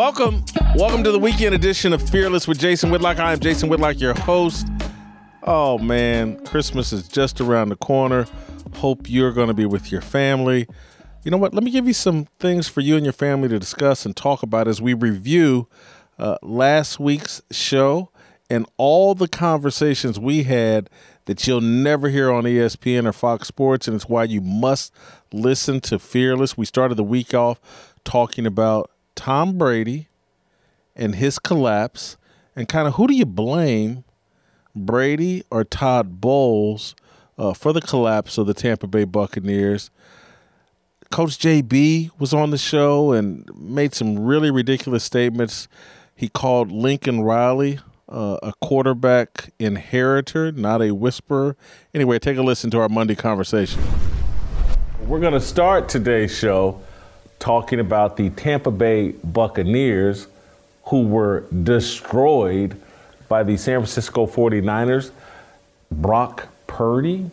Welcome to the weekend edition of Fearless with Jason Whitlock. I am Jason Whitlock, your host. Oh man, Christmas is just around the corner. Hope you're going to be with your family. You know what? Let me give you some things for you and your family to discuss and talk about as we review last week's show and all the conversations we had that you'll never hear on ESPN or Fox Sports, and it's why you must listen to Fearless. We started the week off talking about Tom Brady and his collapse, and kind of who do you blame, Brady or Todd Bowles, for the collapse of the Tampa Bay Buccaneers. Coach JB was on the show and made some really ridiculous statements. He called Lincoln Riley a quarterback inheritor, not a whisperer. Anyway, take a listen to our Monday conversation. We're going to start today's show talking about the Tampa Bay Buccaneers, who were destroyed by the San Francisco 49ers. Brock Purdy,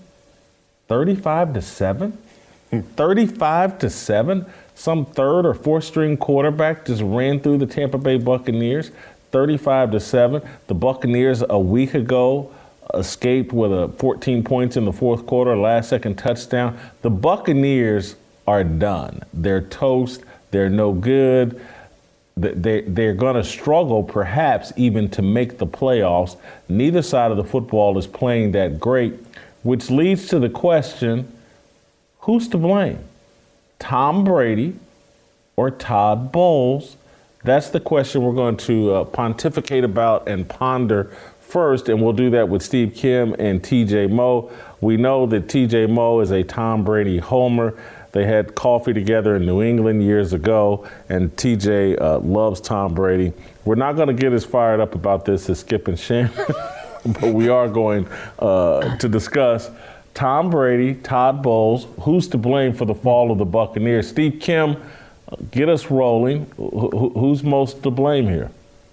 35-7. 35-7. Some third or fourth string quarterback just ran through the Tampa Bay Buccaneers. 35-7. The Buccaneers a week ago escaped with 14 points in the fourth quarter, last second touchdown. The Buccaneers are done. They're toast. They're no good. They're going to struggle perhaps even to make the playoffs. Neither side of the football is playing that great, which leads to the question, who's to blame? Tom Brady or Todd Bowles? That's the question we're going to pontificate about and ponder first, and we'll do that with Steve Kim and TJ Moe. We know that TJ Moe is a Tom Brady homer. They had coffee together in New England years ago, and TJ loves Tom Brady. We're not going to get as fired up about this as Skip and Shannon, but we are going to discuss Tom Brady, Todd Bowles, who's to blame for the fall of the Buccaneers. Steve Kim, get us rolling. Who's most to blame here?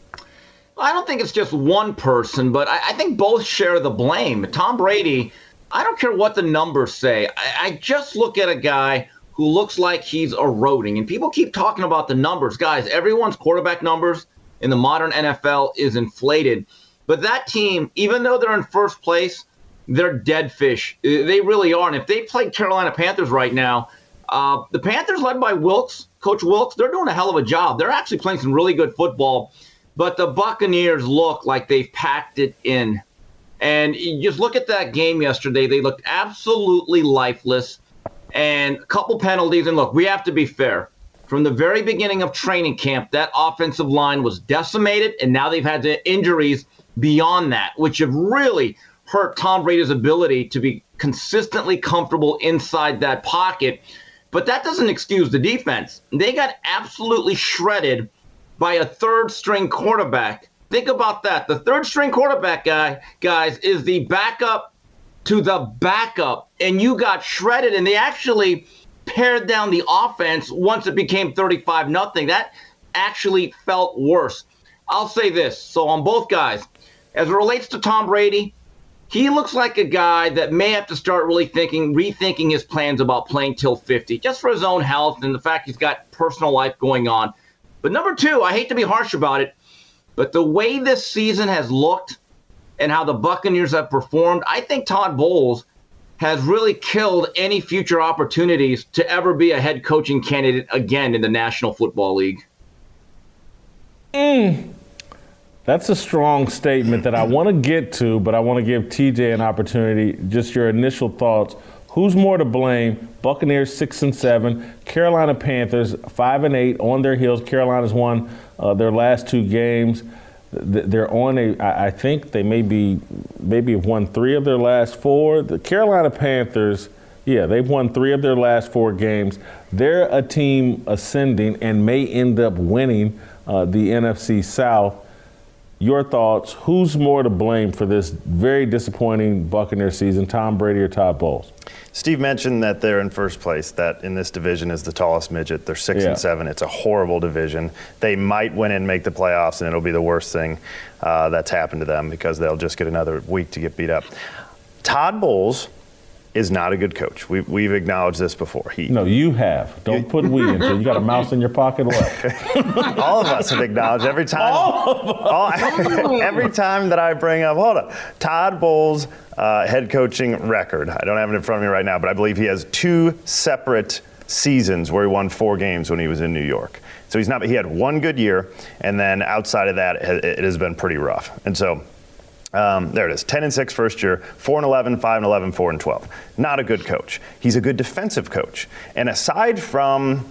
I don't think it's just one person, but I think both share the blame. Tom Brady, I don't care what the numbers say. I just look at a guy who looks like he's eroding. And people keep talking about the numbers. Guys, everyone's quarterback numbers in the modern NFL is inflated. But that team, even though they're in first place, they're dead fish. They really are. And if they played Carolina Panthers right now, the Panthers led by Wilks, Coach Wilks, they're doing a hell of a job. They're actually playing some really good football. But the Buccaneers look like they've packed it in. And you just look at that game yesterday. They looked absolutely lifeless. And a couple penalties. And look, we have to be fair. From the very beginning of training camp, that offensive line was decimated. And now they've had the injuries beyond that, which have really hurt Tom Brady's ability to be consistently comfortable inside that pocket. But that doesn't excuse the defense. They got absolutely shredded by a third-string quarterback. Think about that. The third-string quarterback guys, is the backup to the backup. And you got shredded, and they actually pared down the offense once it became 35-0. That actually felt worse. I'll say this. So on both guys, as it relates to Tom Brady, he looks like a guy that may have to start really rethinking his plans about playing till 50, just for his own health and the fact he's got personal life going on. But number two, I hate to be harsh about it, but the way this season has looked and how the Buccaneers have performed, I think Todd Bowles has really killed any future opportunities to ever be a head coaching candidate again in the National Football League. That's a strong statement that I want to get to, but I want to give TJ an opportunity. Just your initial thoughts. Who's more to blame? Buccaneers 6-7, Carolina Panthers 5-8 on their heels. Carolina's won their last two games. They're on I think they maybe have won 3 of their last 4. The Carolina Panthers, they've won 3 of their last 4 games. They're a team ascending and may end up winning the NFC South. Your thoughts, who's more to blame for this very disappointing Buccaneer season, Tom Brady or Todd Bowles? Steve mentioned that they're in first place, that in this division is the tallest midget. They're 6-7. It's a horrible division. They might win and make the playoffs, and it'll be the worst thing that's happened to them because they'll just get another week to get beat up. Todd Bowles is not a good coach. We've acknowledged this before. No, you have. Don't put we into it. You got a mouse in your pocket. What? All of us have acknowledged every time. Every time that I bring up, hold on, Todd Bowles' head coaching record. I don't have it in front of me right now, but I believe he has 2 separate seasons where he won 4 games when he was in New York. So he had 1 good year, and then outside of that, it has been pretty rough. And so there it is, 10-6 first year, 4-11, 5-11, 4-12. Not a good coach. He's a good defensive coach. And aside from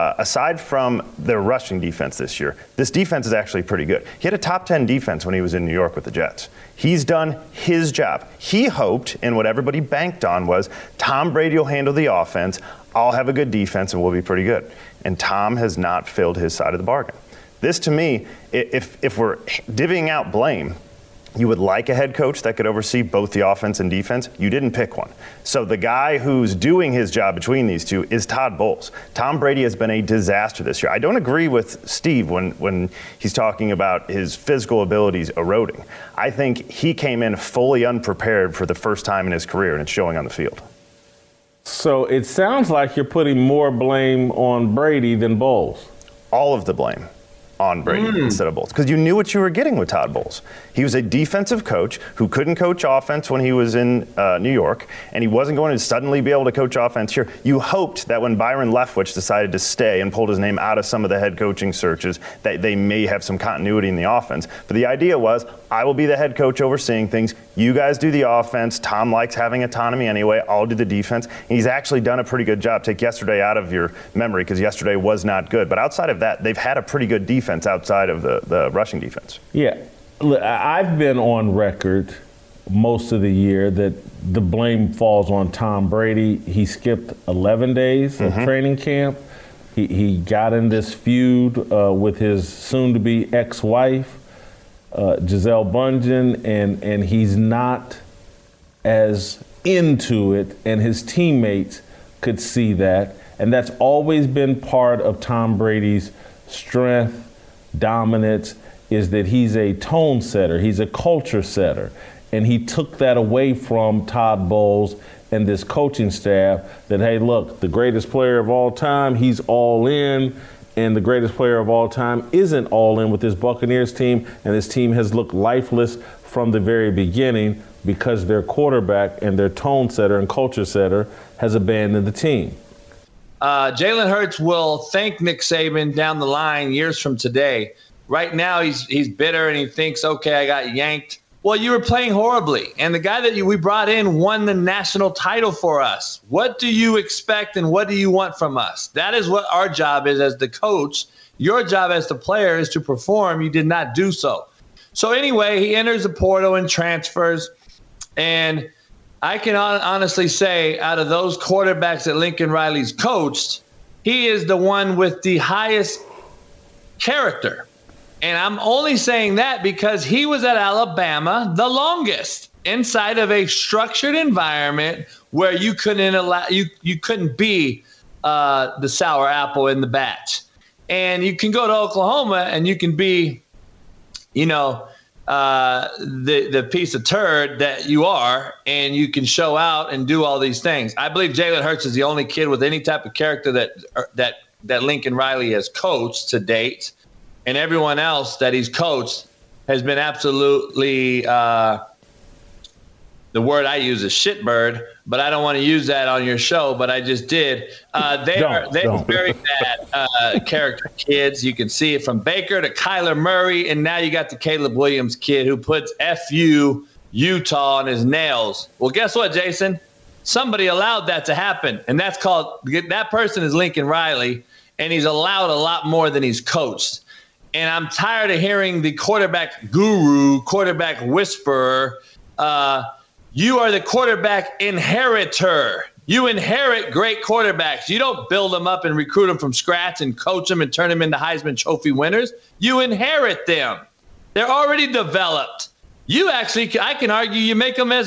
their rushing defense this year, this defense is actually pretty good. He had a top 10 defense when he was in New York with the Jets. He's done his job. He hoped, and what everybody banked on was, Tom Brady will handle the offense, I'll have a good defense, and we'll be pretty good. And Tom has not filled his side of the bargain. This, to me, if we're divvying out blame, you would like a head coach that could oversee both the offense and defense. You didn't pick one. So the guy who's doing his job between these two is Todd Bowles. Tom Brady has been a disaster this year. I don't agree with Steve when he's talking about his physical abilities eroding. I think he came in fully unprepared for the first time in his career, and it's showing on the field. So it sounds like you're putting more blame on Brady than Bowles. All of the blame on Brady instead of Bowles, because you knew what you were getting with Todd Bowles. He was a defensive coach who couldn't coach offense when he was in New York, and he wasn't going to suddenly be able to coach offense here. You hoped that when Byron Leftwich decided to stay and pulled his name out of some of the head coaching searches, that they may have some continuity in the offense. But the idea was, I will be the head coach overseeing things. You guys do the offense. Tom likes having autonomy anyway. I'll do the defense. And he's actually done a pretty good job. Take yesterday out of your memory, because yesterday was not good. But outside of that, they've had a pretty good defense outside of the rushing defense. Yeah. Look, I've been on record most of the year that the blame falls on Tom Brady. He skipped 11 days of training camp. He got in this feud with his soon-to-be ex-wife, Gisele Bundchen, and he's not as into it, and his teammates could see that. And that's always been part of Tom Brady's strength, dominance, is that he's a tone setter, he's a culture setter. And he took that away from Todd Bowles and this coaching staff that, hey, look, the greatest player of all time, he's all in, and the greatest player of all time isn't all in with this Buccaneers team, and this team has looked lifeless from the very beginning because their quarterback and their tone setter and culture setter has abandoned the team. Jalen Hurts will thank Nick Saban down the line years from today. Right now, he's bitter and he thinks, okay, I got yanked. Well, you were playing horribly, and the guy that we brought in won the national title for us. What do you expect and what do you want from us? That is what our job is as the coach. Your job as the player is to perform. You did not do so. So anyway, he enters the portal and transfers, and I can honestly say out of those quarterbacks that Lincoln Riley's coached, he is the one with the highest character. And I'm only saying that because he was at Alabama the longest inside of a structured environment where you couldn't be the sour apple in the batch. And you can go to Oklahoma and you can be, the piece of turd that you are, and you can show out and do all these things. I believe Jalen Hurts is the only kid with any type of character that Lincoln Riley has coached to date. And everyone else that he's coached has been absolutely, the word I use is shitbird, but I don't want to use that on your show, but I just did. They are very bad character kids. You can see it from Baker to Kyler Murray, and now you got the Caleb Williams kid who puts FU Utah on his nails. Well, guess what, Jason? Somebody allowed that to happen, and that person is Lincoln Riley, and he's allowed a lot more than he's coached. And I'm tired of hearing the quarterback guru, quarterback whisperer. You are the quarterback inheritor. You inherit great quarterbacks. You don't build them up and recruit them from scratch and coach them and turn them into Heisman Trophy winners. You inherit them. They're already developed. I can argue you make them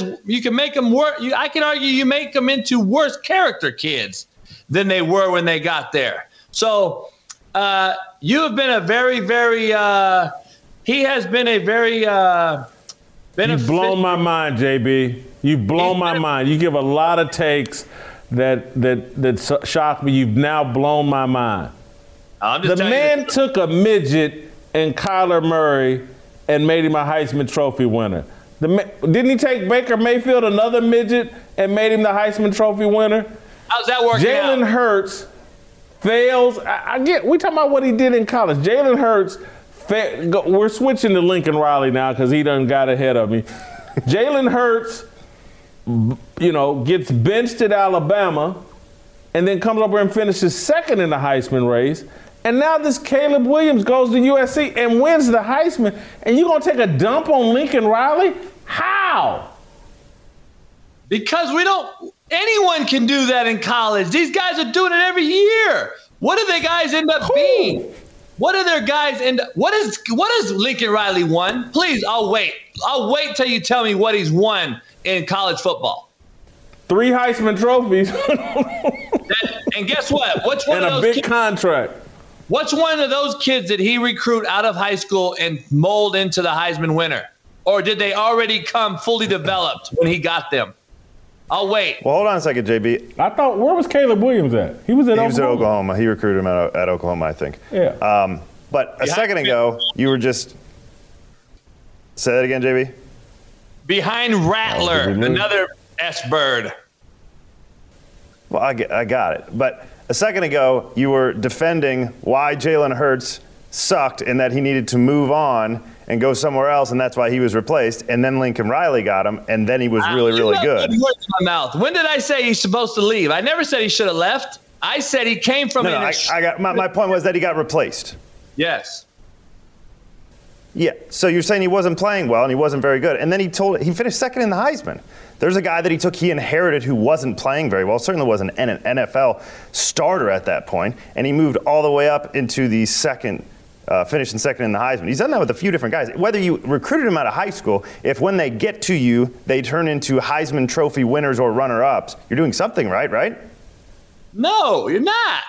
into worse character kids than they were when they got there. So, you have been a very, very he has been a very You've blown my mind, JB. You've blown my mind. You give a lot of takes that shock me. You've now blown my mind. The man took a midget and Kyler Murray and made him a Heisman Trophy winner. Didn't he take Baker Mayfield, another midget, and made him the Heisman Trophy winner? How's that working out? Jalen Hurts fails. We're talking about what he did in college. Jalen Hurts, we're switching to Lincoln Riley now because he done got ahead of me. Jalen Hurts, gets benched at Alabama and then comes over and finishes second in the Heisman race. And now this Caleb Williams goes to USC and wins the Heisman. And you're going to take a dump on Lincoln Riley? How? Because anyone can do that in college. These guys are doing it every year. What do the guys end up being? What do their guys end up? What has Lincoln Riley won? Please, I'll wait. I'll wait till you tell me what he's won in college football. 3 Heisman trophies. And guess what? What's one of those big contract. What's one of those kids did he recruit out of high school and mold into the Heisman winner? Or did they already come fully developed when he got them? I'll wait. Well, hold on a second, JB. Where was Caleb Williams at? He was at Oklahoma. He recruited him at Oklahoma, I think. Yeah. But a second ago, you were just – say that again, JB? Behind Rattler, another S-bird. Well, I got it. But a second ago, you were defending why Jalen Hurts sucked and that he needed to move on and go somewhere else, and that's why he was replaced. And then Lincoln Riley got him, and then he was really good. Words in my mouth. When did I say he's supposed to leave? I never said he should have left. I said he came from my point was that he got replaced. Yes. Yeah. So you're saying he wasn't playing well and he wasn't very good, and then he finished second in the Heisman. There's a guy that he inherited who wasn't playing very well, certainly wasn't an NFL starter at that point, and he moved all the way up into the second. Finishing second in the Heisman. He's done that with a few different guys. Whether you recruited him out of high school, if when they get to you, they turn into Heisman Trophy winners or runner-ups, you're doing something right? No, you're not.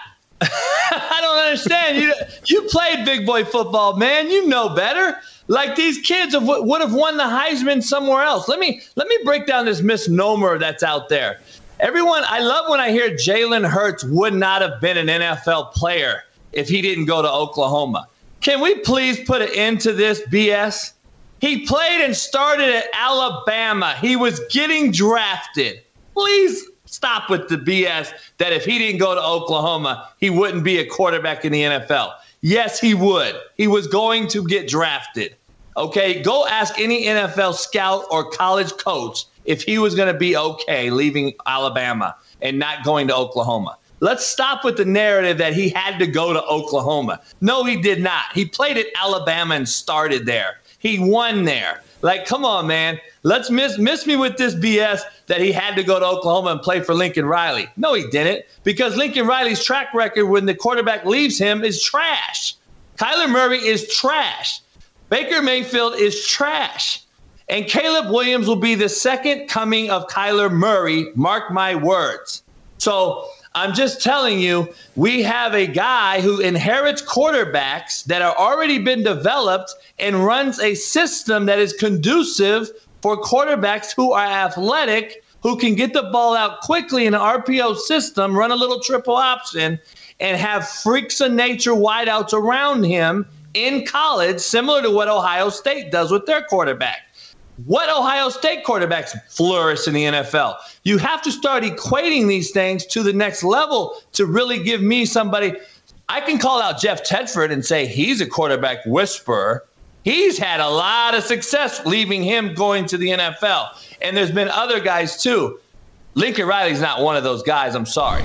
I don't understand. You played big boy football, man. You know better. Like these kids would have won the Heisman somewhere else. Let me break down this misnomer that's out there. Everyone, I love when I hear Jalen Hurts would not have been an NFL player if he didn't go to Oklahoma. Can we please put an end to this BS? He played and started at Alabama. He was getting drafted. Please stop with the BS that if he didn't go to Oklahoma, he wouldn't be a quarterback in the NFL. Yes, he would. He was going to get drafted. Okay, go ask any NFL scout or college coach if he was going to be okay leaving Alabama and not going to Oklahoma. Let's stop with the narrative that he had to go to Oklahoma. No, he did not. He played at Alabama and started there. He won there. Like, come on, man. Let's miss me with this BS that he had to go to Oklahoma and play for Lincoln Riley. No, he didn't, because Lincoln Riley's track record when the quarterback leaves him is trash. Kyler Murray is trash. Baker Mayfield is trash. And Caleb Williams will be the second coming of Kyler Murray. Mark my words. So I'm just telling you, we have a guy who inherits quarterbacks that are already been developed and runs a system that is conducive for quarterbacks who are athletic, who can get the ball out quickly in an RPO system, run a little triple option, and have freaks of nature wideouts around him in college, similar to what Ohio State does with their quarterback. What Ohio State quarterbacks flourish in the NFL? You have to start equating these things to the next level to really give me somebody. I can call out Jeff Tedford and say he's a quarterback whisperer. He's had a lot of success leaving him going to the NFL. And there's been other guys too. Lincoln Riley's not one of those guys. I'm sorry.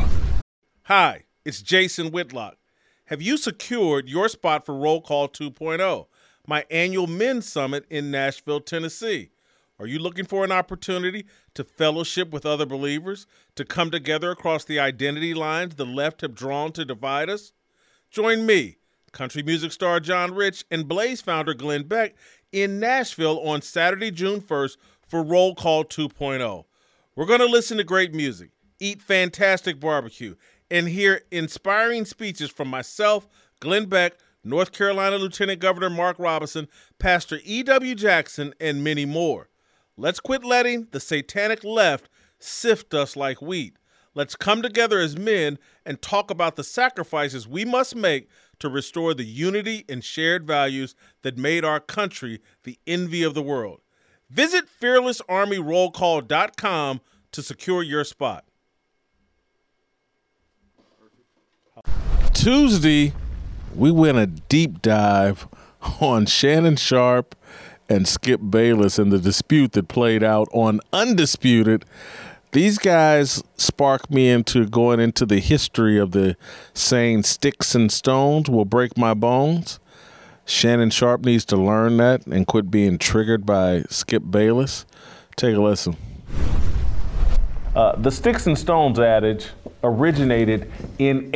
Hi, it's Jason Whitlock. Have you secured your spot for Roll Call 2.0? My annual men's summit in Nashville, Tennessee. Are you looking for an opportunity to fellowship with other believers, to come together across the identity lines the left have drawn to divide us? Join me, country music star John Rich, and Blaze founder Glenn Beck in Nashville on Saturday, June 1st for Roll Call 2.0. We're going to listen to great music, eat fantastic barbecue, and hear inspiring speeches from myself, Glenn Beck, North Carolina Lieutenant Governor Mark Robinson, Pastor E.W. Jackson, and many more. Let's quit letting the satanic left sift us like wheat. Let's come together as men and talk about the sacrifices we must make to restore the unity and shared values that made our country the envy of the world. Visit fearlessarmyrollcall.com to secure your spot. Tuesday, we went a deep dive on Shannon Sharpe and Skip Bayless and the dispute that played out on Undisputed. These guys sparked me into going into the history of the saying sticks and stones will break my bones. Shannon Sharpe needs to learn that and quit being triggered by Skip Bayless. Take a listen. The sticks and stones adage originated in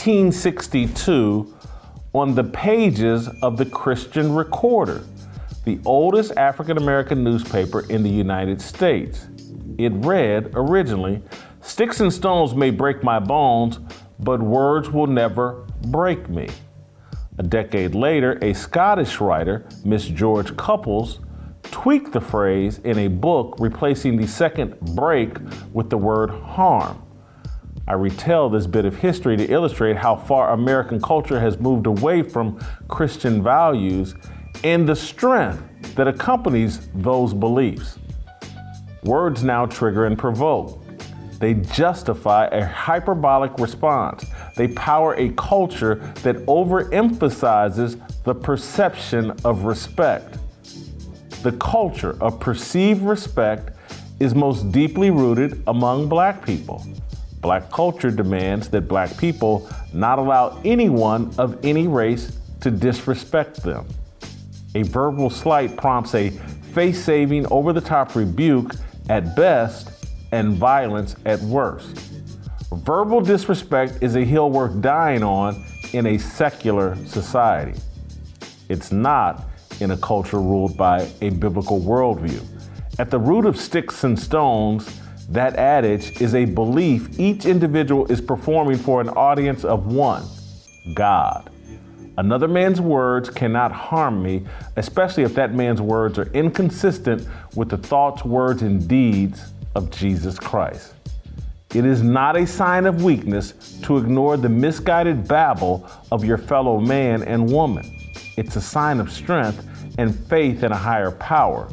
1862 on the pages of the Christian Recorder, the oldest African-American newspaper in the United States. It read originally, "Sticks and stones may break my bones, but words will never break me." A decade later, a Scottish writer, Miss George Cupples, tweaked the phrase in a book, replacing the second break with the word harm. I retell this bit of history to illustrate how far American culture has moved away from Christian values and the strength that accompanies those beliefs. Words now trigger and provoke. They justify a hyperbolic response. They power a culture that overemphasizes the perception of respect. The culture of perceived respect is most deeply rooted among Black people. Black culture demands that Black people not allow anyone of any race to disrespect them. A verbal slight prompts a face-saving, over-the-top rebuke at best and violence at worst. Verbal disrespect is a hill worth dying on in a secular society. It's not in a culture ruled by a biblical worldview. At the root of sticks and stones, that adage is a belief each individual is performing for an audience of one, God. Another man's words cannot harm me, especially if that man's words are inconsistent with the thoughts, words, and deeds of Jesus Christ. It is not a sign of weakness to ignore the misguided babble of your fellow man and woman. It's a sign of strength and faith in a higher power.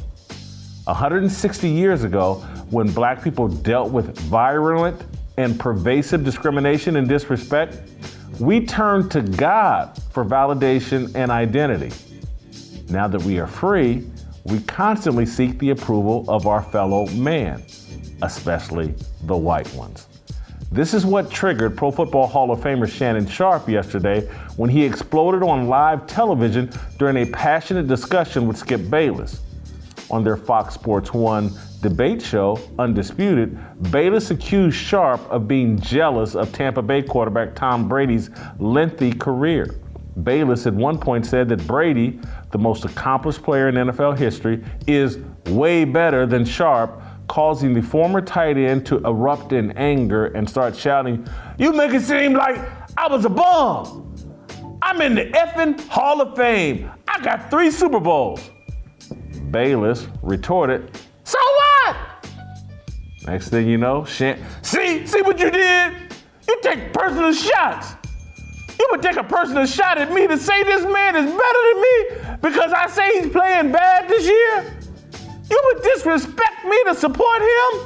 160 years ago, when Black people dealt with virulent and pervasive discrimination and disrespect, we turned to God for validation and identity. Now that we are free, we constantly seek the approval of our fellow man, especially the white ones. This is what triggered Pro Football Hall of Famer Shannon Sharpe yesterday when he exploded on live television during a passionate discussion with Skip Bayless. On their Fox Sports 1 debate show, Undisputed, Bayless accused Sharpe of being jealous of Tampa Bay quarterback Tom Brady's lengthy career. Bayless at one point said that Brady, the most accomplished player in NFL history, is way better than Sharpe, causing the former tight end to erupt in anger and start shouting, "You make it seem like I was a bum. I'm in the effing Hall of Fame. I got 3 Super Bowls." Bayless retorted, "So what?" Next thing you know, see what you did? You take personal shots. You would take a personal shot at me to say this man is better than me because I say he's playing bad this year? You would disrespect me to support him?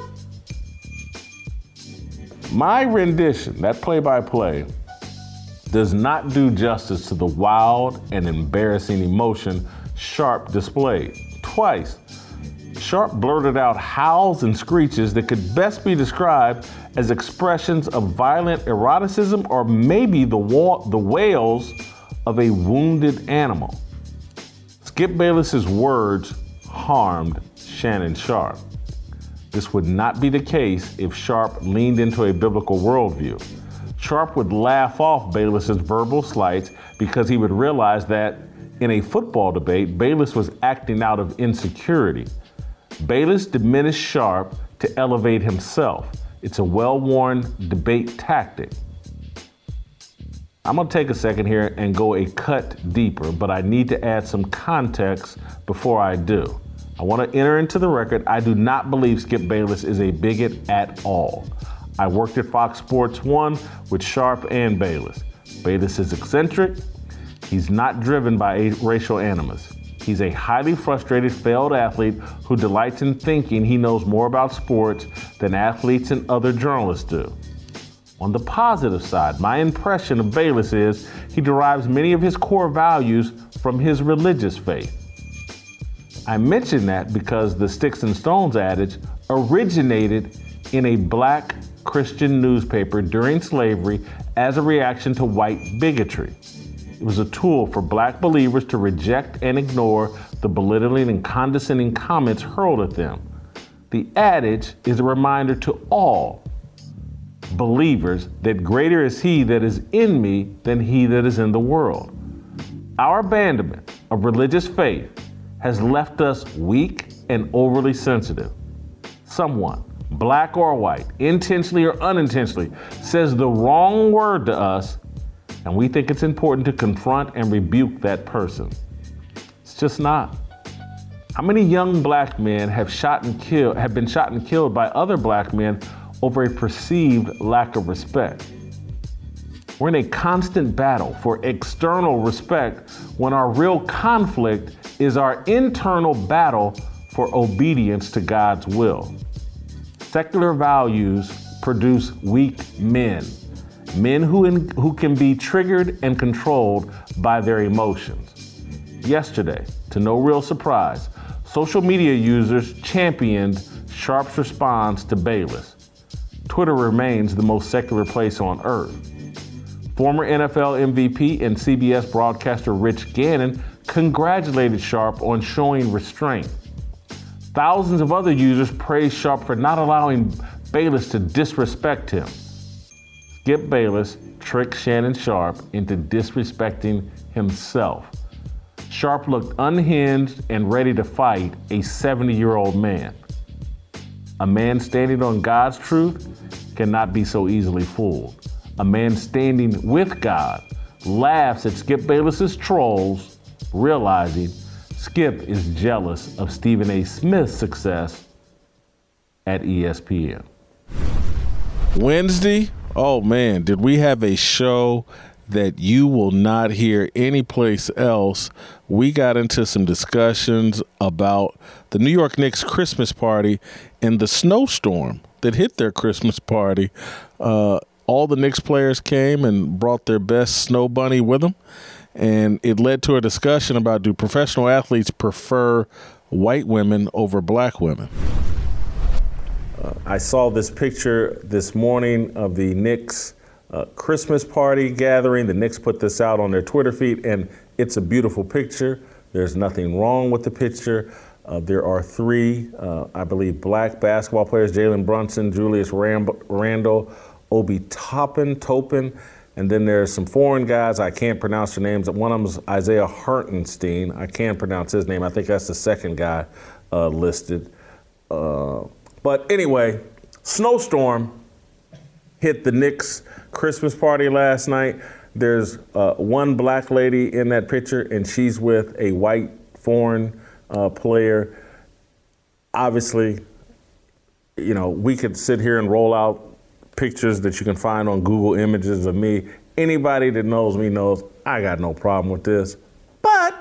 My rendition, that play-by-play, does not do justice to the wild and embarrassing emotion Sharpe displayed. Twice, Sharpe blurted out howls and screeches that could best be described as expressions of violent eroticism or maybe the wails of a wounded animal. Skip Bayless's words harmed Shannon Sharpe. This would not be the case if Sharpe leaned into a biblical worldview. Sharpe would laugh off Bayless's verbal slights because he would realize that in a football debate, Bayless was acting out of insecurity. Bayless diminished Sharpe to elevate himself. It's a well-worn debate tactic. I'm gonna take a second here and go a cut deeper, but I need to add some context before I do. I want to enter into the record, I do not believe Skip Bayless is a bigot at all. I worked at Fox Sports 1 with Sharp and Bayless. Bayless is eccentric. He's not driven by racial animus. He's a highly frustrated, failed athlete who delights in thinking he knows more about sports than athletes and other journalists do. On the positive side, my impression of Bayless is he derives many of his core values from his religious faith. I mention that because the Sticks and Stones adage originated in a black Christian newspaper during slavery as a reaction to white bigotry. It was a tool for black believers to reject and ignore the belittling and condescending comments hurled at them. The adage is a reminder to all believers that greater is he that is in me than he that is in the world. Our abandonment of religious faith has left us weak and overly sensitive. Someone, black or white, intentionally or unintentionally, says the wrong word to us, and we think it's important to confront and rebuke that person. It's just not. How many young black men have been shot and killed by other black men over a perceived lack of respect? We're in a constant battle for external respect when our real conflict is our internal battle for obedience to God's will. Secular values produce weak men who can be triggered and controlled by their emotions. Yesterday, to no real surprise, social media users championed Sharp's response to Bayless. Twitter remains the most secular place on earth. Former NFL MVP and CBS broadcaster Rich Gannon congratulated Sharp on showing restraint. Thousands of other users praised Sharp for not allowing Bayless to disrespect him. Skip Bayless tricked Shannon Sharp into disrespecting himself. Sharp looked unhinged and ready to fight a 70-year-old man. A man standing on God's truth cannot be so easily fooled. A man standing with God laughs at Skip Bayless's trolls, realizing Skip is jealous of Stephen A. Smith's success at ESPN. Wednesday, oh man, did we have a show that you will not hear anyplace else. We got into some discussions about the New York Knicks Christmas party and the snowstorm that hit their Christmas party. All the Knicks players came and brought their best snow bunny with them. And it led to a discussion about, do professional athletes prefer white women over black women? I saw this picture this morning of the Knicks Christmas party gathering. The Knicks put this out on their Twitter feed, and it's a beautiful picture. There's nothing wrong with the picture. There are three, I believe, black basketball players: Jalen Brunson, Julius Randle, Obi Toppin, and then there's some foreign guys. I can't pronounce their names. One of them is Isaiah Hartenstein. I can't pronounce his name. I think that's the second guy listed. But anyway, snowstorm hit the Knicks Christmas party last night. There's one black lady in that picture, and she's with a white foreign player. Obviously, you know, we could sit here and roll out pictures that you can find on Google Images of me. Anybody that knows me knows I got no problem with this. But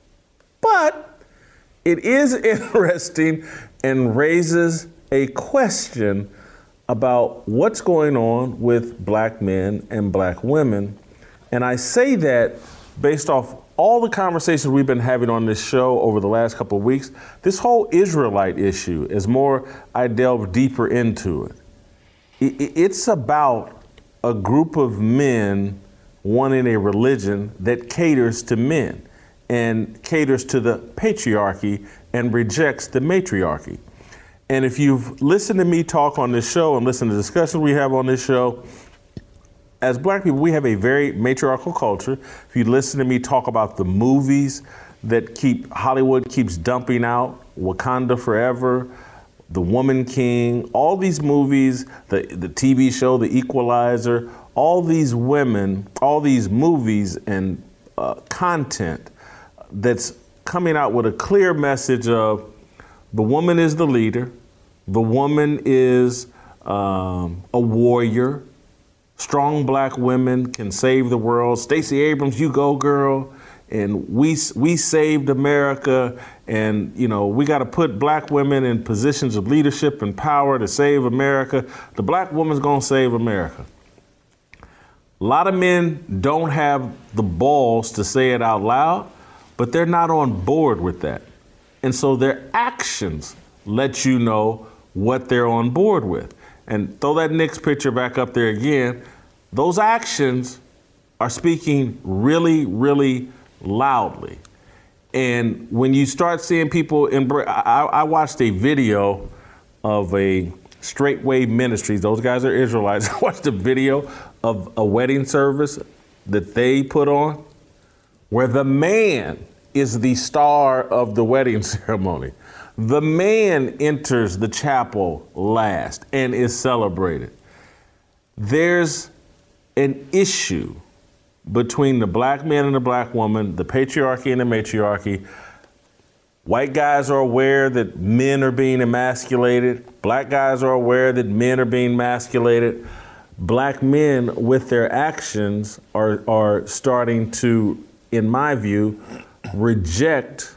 it is interesting and raises a question about what's going on with black men and black women. And I say that based off all the conversations we've been having on this show over the last couple of weeks. This whole Israelite issue, as more I delve deeper into it, it's about a group of men wanting a religion that caters to men and caters to the patriarchy and rejects the matriarchy. And if you've listened to me talk on this show and listened to discussions we have on this show, as black people, we have a very matriarchal culture. If you listen to me talk about the movies that Hollywood keeps dumping out, Wakanda Forever, The Woman King, all these movies, the TV show, The Equalizer, all these women, all these movies and content that's coming out with a clear message of The woman is the leader. The woman is a warrior. Strong black women can save the world. Stacey Abrams, you go, girl. And we saved America. And, you know, we got to put black women in positions of leadership and power to save America. The black woman's going to save America. A lot of men don't have the balls to say it out loud, but they're not on board with that. And so their actions let you know what they're on board with. And throw that Knicks picture back up there again. Those actions are speaking really, really loudly. And when you start seeing people, I watched a video of a Straightway Ministries. Those guys are Israelites. I watched a video of a wedding service that they put on where the man is the star of the wedding ceremony. The man enters the chapel last and is celebrated. There's an issue between the black man and the black woman, the patriarchy and the matriarchy. White guys are aware that men are being emasculated. Black guys are aware that men are being emasculated. Black men with their actions are starting to, in my view, reject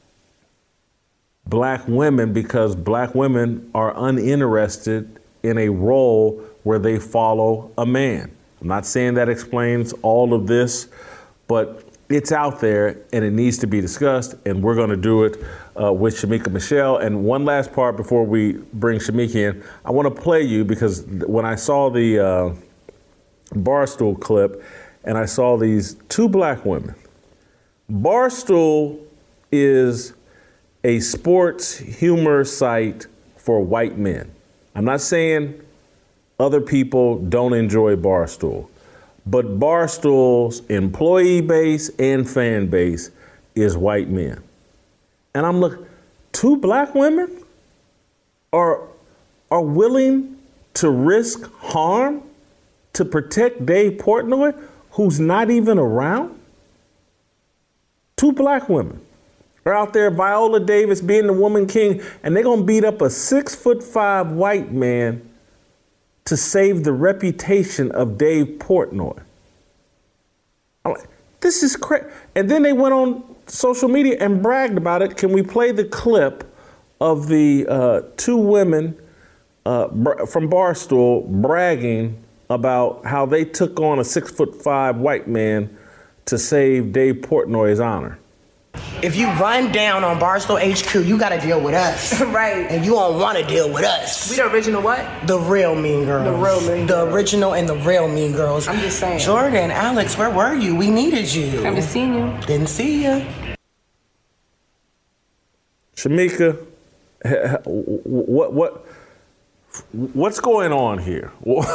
black women because black women are uninterested in a role where they follow a man. I'm not saying that explains all of this, but it's out there and it needs to be discussed, and we're going to do it with Shamika Michelle. And one last part before we bring Shamika in, I want to play you because when I saw the Barstool clip and I saw these two black women, Barstool is a sports humor site for white men. I'm not saying other people don't enjoy Barstool, but Barstool's employee base and fan base is white men. And I'm looking, two black women are willing to risk harm to protect Dave Portnoy, who's not even around? Two black women are out there, Viola Davis being the woman king, and they're gonna beat up a 6'5" white man to save the reputation of Dave Portnoy. I'm like, this is crazy. And then they went on social media and bragged about it. Can we play the clip of the two women from Barstool bragging about how they took on a 6'5" white man to save Dave Portnoy's honor? If you run down on Barstool HQ, you gotta deal with us. Right. And you don't wanna deal with us. We the original what? The real Mean Girls. The real Mean Girls. The original and the real Mean Girls. I'm just saying. Jordan, Alex, where were you? We needed you. I haven't seen you. Didn't see you. Shamika, what's going on here?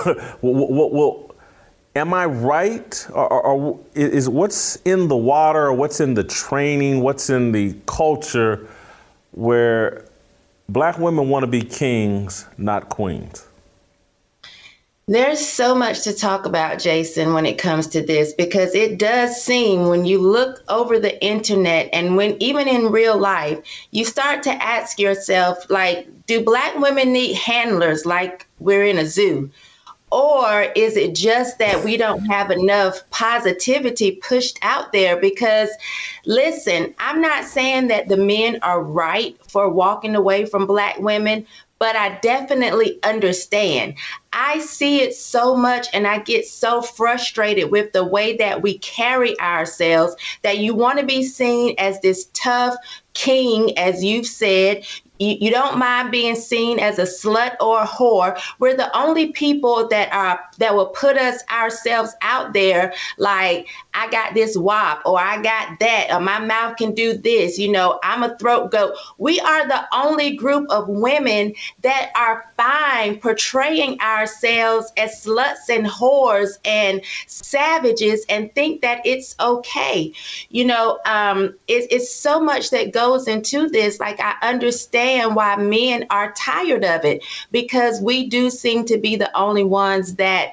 Am I right? Or is what's in the water, or what's in the training, what's in the culture where black women want to be kings, not queens? There's so much to talk about, Jason, when it comes to this, because it does seem when you look over the internet and when even in real life, you start to ask yourself, like, do black women need handlers like we're in a zoo? Or is it just that we don't have enough positivity pushed out there? Because, listen, I'm not saying that the men are right for walking away from black women, but I definitely understand. I see it so much and I get so frustrated with the way that we carry ourselves, that you want to be seen as this tough king, as you've said. You don't mind being seen as a slut or a whore. We're the only people that will put ourselves out there like, I got this wop, or I got that, or my mouth can do this, I'm a throat goat. We are the only group of women that are fine portraying ourselves as sluts and whores and savages and think that it's okay. It's so much that goes into this. Like, I understand why men are tired of it, because we do seem to be the only ones that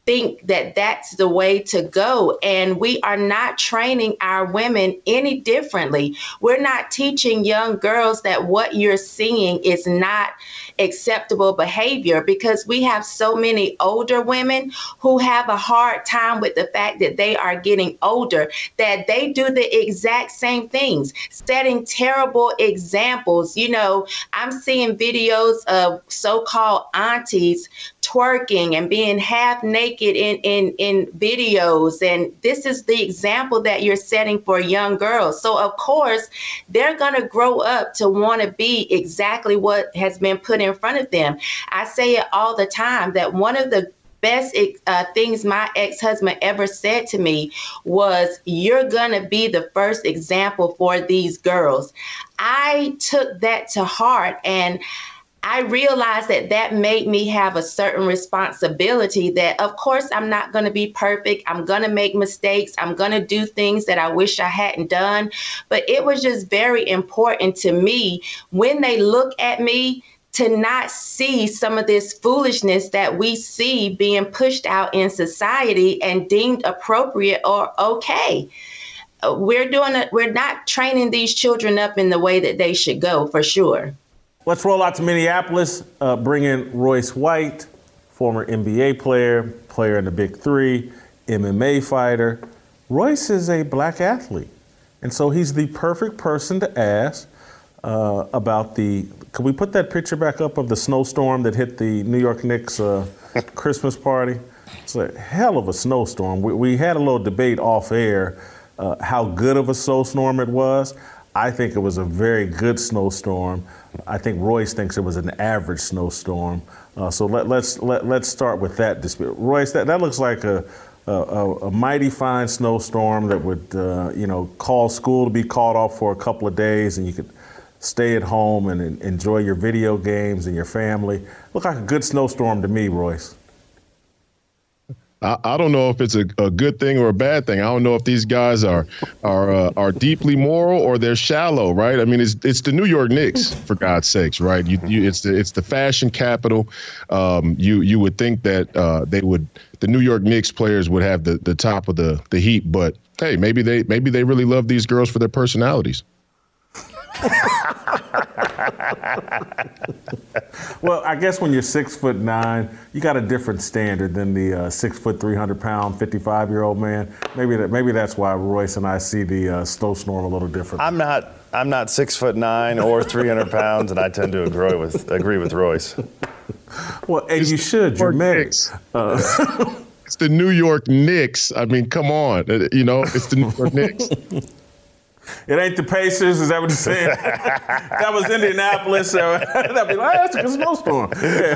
think that that's the way to go. And we are not training our women any differently. We're not teaching young girls that what you're seeing is not acceptable behavior, because we have so many older women who have a hard time with the fact that they are getting older, that they do the exact same things, setting terrible examples. You know, I'm seeing videos of so-called aunties twerking and being half naked in videos. And this is the example that you're setting for young girls. So of course, they're going to grow up to want to be exactly what has been put in front of them. I say it all the time that one of the best things my ex-husband ever said to me was, "You're going to be the first example for these girls." I took that to heart, and I realized that that made me have a certain responsibility that, of course, I'm not going to be perfect. I'm going to make mistakes. I'm going to do things that I wish I hadn't done. But it was just very important to me when they look at me to not see some of this foolishness that we see being pushed out in society and deemed appropriate or okay. We're not training these children up in the way that they should go, for sure. Let's roll out to Minneapolis, bring in Royce White, former NBA player in the Big Three, MMA fighter. Royce is a black athlete, and so he's the perfect person to ask about can we put that picture back up of the snowstorm that hit the New York Knicks Christmas party? It's a hell of a snowstorm. We had a little debate off air how good of a snowstorm it was. I think it was a very good snowstorm. I think Royce thinks it was an average snowstorm. So let's start with that dispute. Royce, that looks like a mighty fine snowstorm that would call school to be called off for a couple of days, and you could stay at home and enjoy your video games and your family. Looked like a good snowstorm to me, Royce. I don't know if it's a good thing or a bad thing. I don't know if these guys are deeply moral or they're shallow, right? I mean, it's the New York Knicks, for God's sakes, right? It's the fashion capital. You would think that the New York Knicks players would have the top of the heap, but hey, maybe they really love these girls for their personalities. Well, I guess when you're 6'9", you got a different standard than the 6 foot 300 pound 55-year-old man. Maybe that's why Royce and I see the snowstorm a little different. I'm not 6'9" or 300 pounds, and I tend to agree with Royce. Well, and you should. You're mixed. It's the New York Knicks. I mean, come on. It's the New York Knicks. It ain't the Pacers, is that what you're saying? That was Indianapolis. That'd be like, that's a good snowstorm.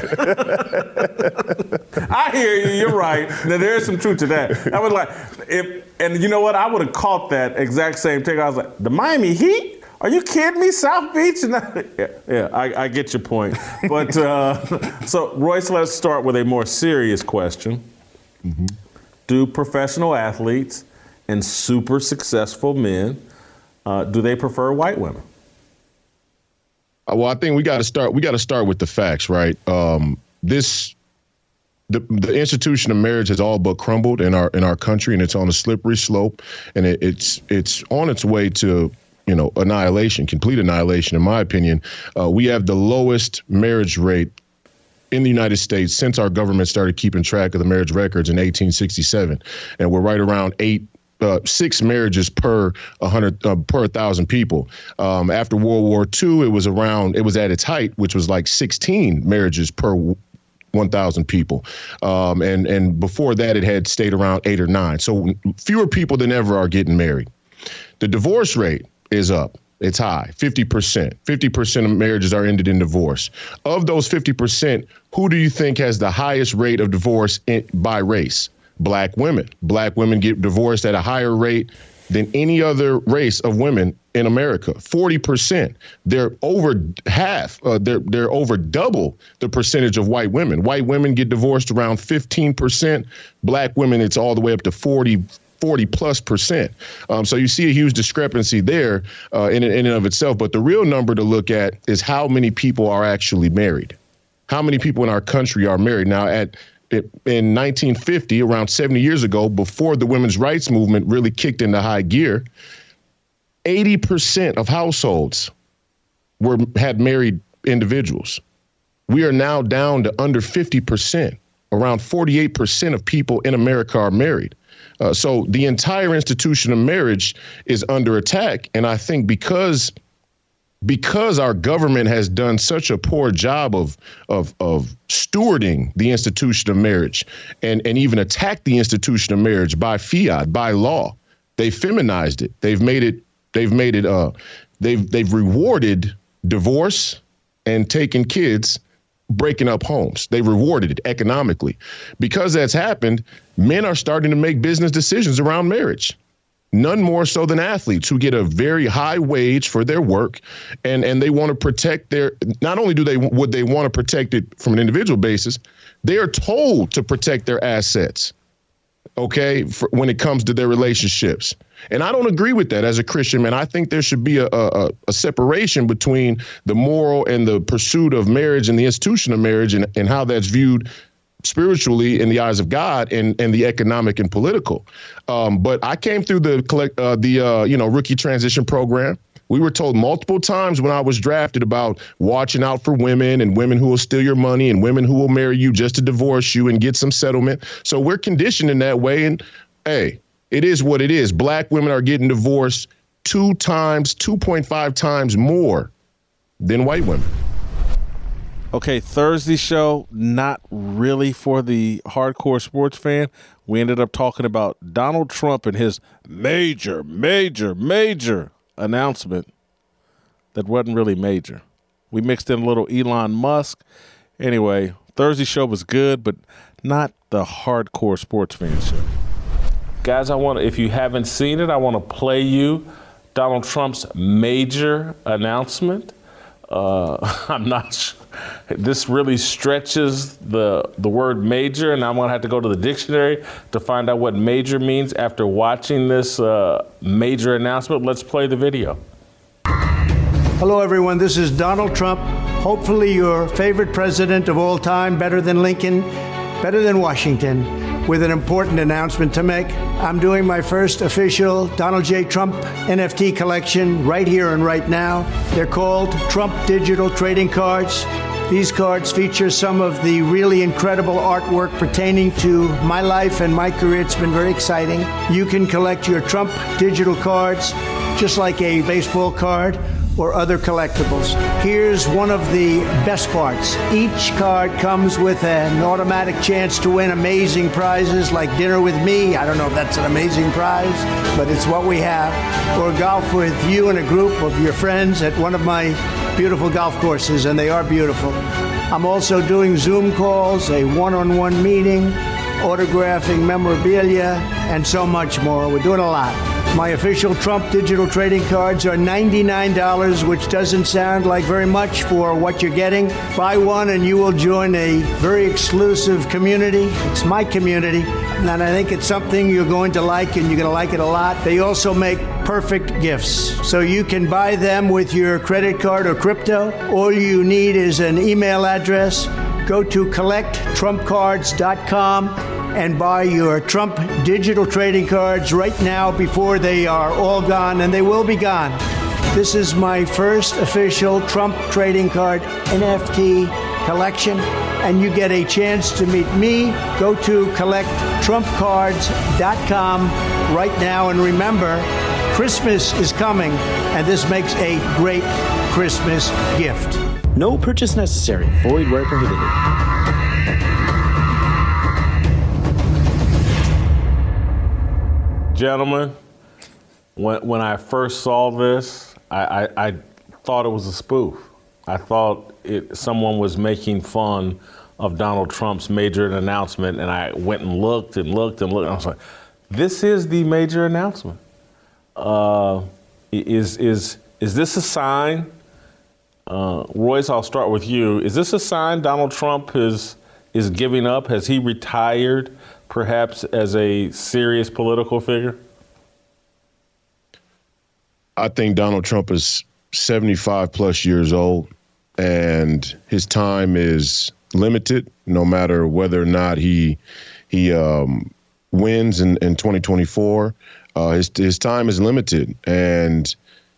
Yeah. I hear you. You're right. Now, there is some truth to that. I was like, and you know what? I would have caught that exact same thing. I was like, the Miami Heat? Are you kidding me? South Beach? I get your point. But so, Royce, let's start with a more serious question. Mm-hmm. Do professional athletes and super successful men, do they prefer white women? Well, I think we got to start with the facts, right? The institution of marriage has all but crumbled in our country, and it's on a slippery slope, and it's on its way to annihilation, complete annihilation, in my opinion. We have the lowest marriage rate in the United States since our government started keeping track of the marriage records in 1867, and we're right around 6 marriages per 1,000 people. After World War II, it was at its height, which was like 16 marriages per 1,000 people. And before that, it had stayed around 8 or 9. So fewer people than ever are getting married. The divorce rate is up. It's high, 50%. 50% of marriages are ended in divorce. Of those 50%, who do you think has the highest rate of divorce by race? Black women. Black women get divorced at a higher rate than any other race of women in America. 40%. They're over half. They're over double the percentage of white women. White women get divorced around 15%. Black women, it's all the way up to 40+%. So you see a huge discrepancy there in and of itself. But the real number to look at is how many people are actually married. How many people in our country are married? Now, in 1950, around 70 years ago, before the women's rights movement really kicked into high gear, 80% of households had married individuals. We are now down to under 50%. Around 48% of people in America are married. So the entire institution of marriage is under attack. And I think because our government has done such a poor job of stewarding the institution of marriage and even attacked the institution of marriage by fiat, by law, they've feminized it. They've rewarded divorce and taking kids, breaking up homes. They rewarded it economically. Because that's happened, men are starting to make business decisions around marriage. None more so than athletes who get a very high wage for their work, and they want to protect not only would they want to protect it from an individual basis, they are told to protect their assets, okay, when it comes to their relationships. And I don't agree with that as a Christian, man. I think there should be a separation between the moral and the pursuit of marriage and the institution of marriage and how that's viewed spiritually in the eyes of God and the economic and political. But I came through the rookie transition program. We were told multiple times when I was drafted about watching out for women and women who will steal your money and women who will marry you just to divorce you and get some settlement. So we're conditioned in that way. And hey, it is what it is. Black women are getting divorced 2.5 times more than white women. Okay, Thursday show, not really for the hardcore sports fan. We ended up talking about Donald Trump and his major announcement that wasn't really major. We mixed in a little Elon Musk. Anyway, Thursday show was good, but not the hardcore sports fan show. Guys, if you haven't seen it, I want to play you Donald Trump's major announcement. I'm not sure. This really stretches the word major, and I'm going to have to go to the dictionary to find out what major means after watching this major announcement. Let's play the video. Hello, everyone. This is Donald Trump, hopefully your favorite president of all time, better than Lincoln, better than Washington, with an important announcement to make. I'm doing my first official Donald J. Trump NFT collection right here and right now. They're called Trump Digital Trading Cards. These cards feature some of the really incredible artwork pertaining to my life and my career. It's been very exciting. You can collect your Trump digital cards just like a baseball card or other collectibles. Here's one of the best parts. Each card comes with an automatic chance to win amazing prizes like dinner with me. I don't know if that's an amazing prize, but it's what we have. Or golf with you and a group of your friends at one of my beautiful golf courses, and they are beautiful. I'm also doing Zoom calls, a one-on-one meeting, autographing memorabilia, and so much more. We're doing a lot. My official Trump digital trading cards are $99, which doesn't sound like very much for what you're getting. Buy one and you will join a very exclusive community. It's my community, and I think it's something you're going to like, and you're going to like it a lot. They also make perfect gifts. So you can buy them with your credit card or crypto. All you need is an email address. Go to collecttrumpcards.com and buy your Trump digital trading cards right now before they are all gone, and they will be gone. This is my first official Trump trading card NFT collection, and you get a chance to meet me. Go to collecttrumpcards.com right now, and remember, Christmas is coming, and this makes a great Christmas gift. No purchase necessary. Void where prohibited. Gentlemen, when I first saw this, I thought it was a spoof. I thought someone was making fun of Donald Trump's major announcement, and I went and looked and looked and looked. And I was like, this is the major announcement. Is this a sign? Royce, I'll start with you. Is this a sign Donald Trump is giving up? Has he retired, perhaps, as a serious political figure? I think Donald Trump is 75 plus years old, and his time is limited. No matter whether or not he wins in 2024, his time is limited, and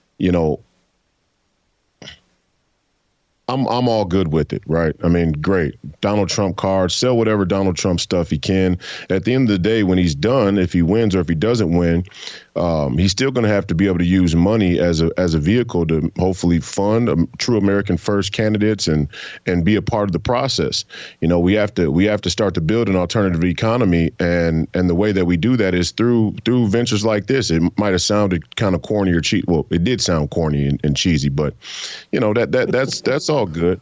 I'm all good with it, right? I mean, great. Donald Trump card, sell whatever Donald Trump stuff he can. At the end of the day, when he's done, if he wins or if he doesn't win, he's still going to have to be able to use money as a vehicle to hopefully fund true American first candidates and be a part of the process. We have to start to build an alternative economy, and the way that we do that is through ventures like this. It might have sounded kind of corny or cheap. Well, it did sound corny and cheesy, but that's all good.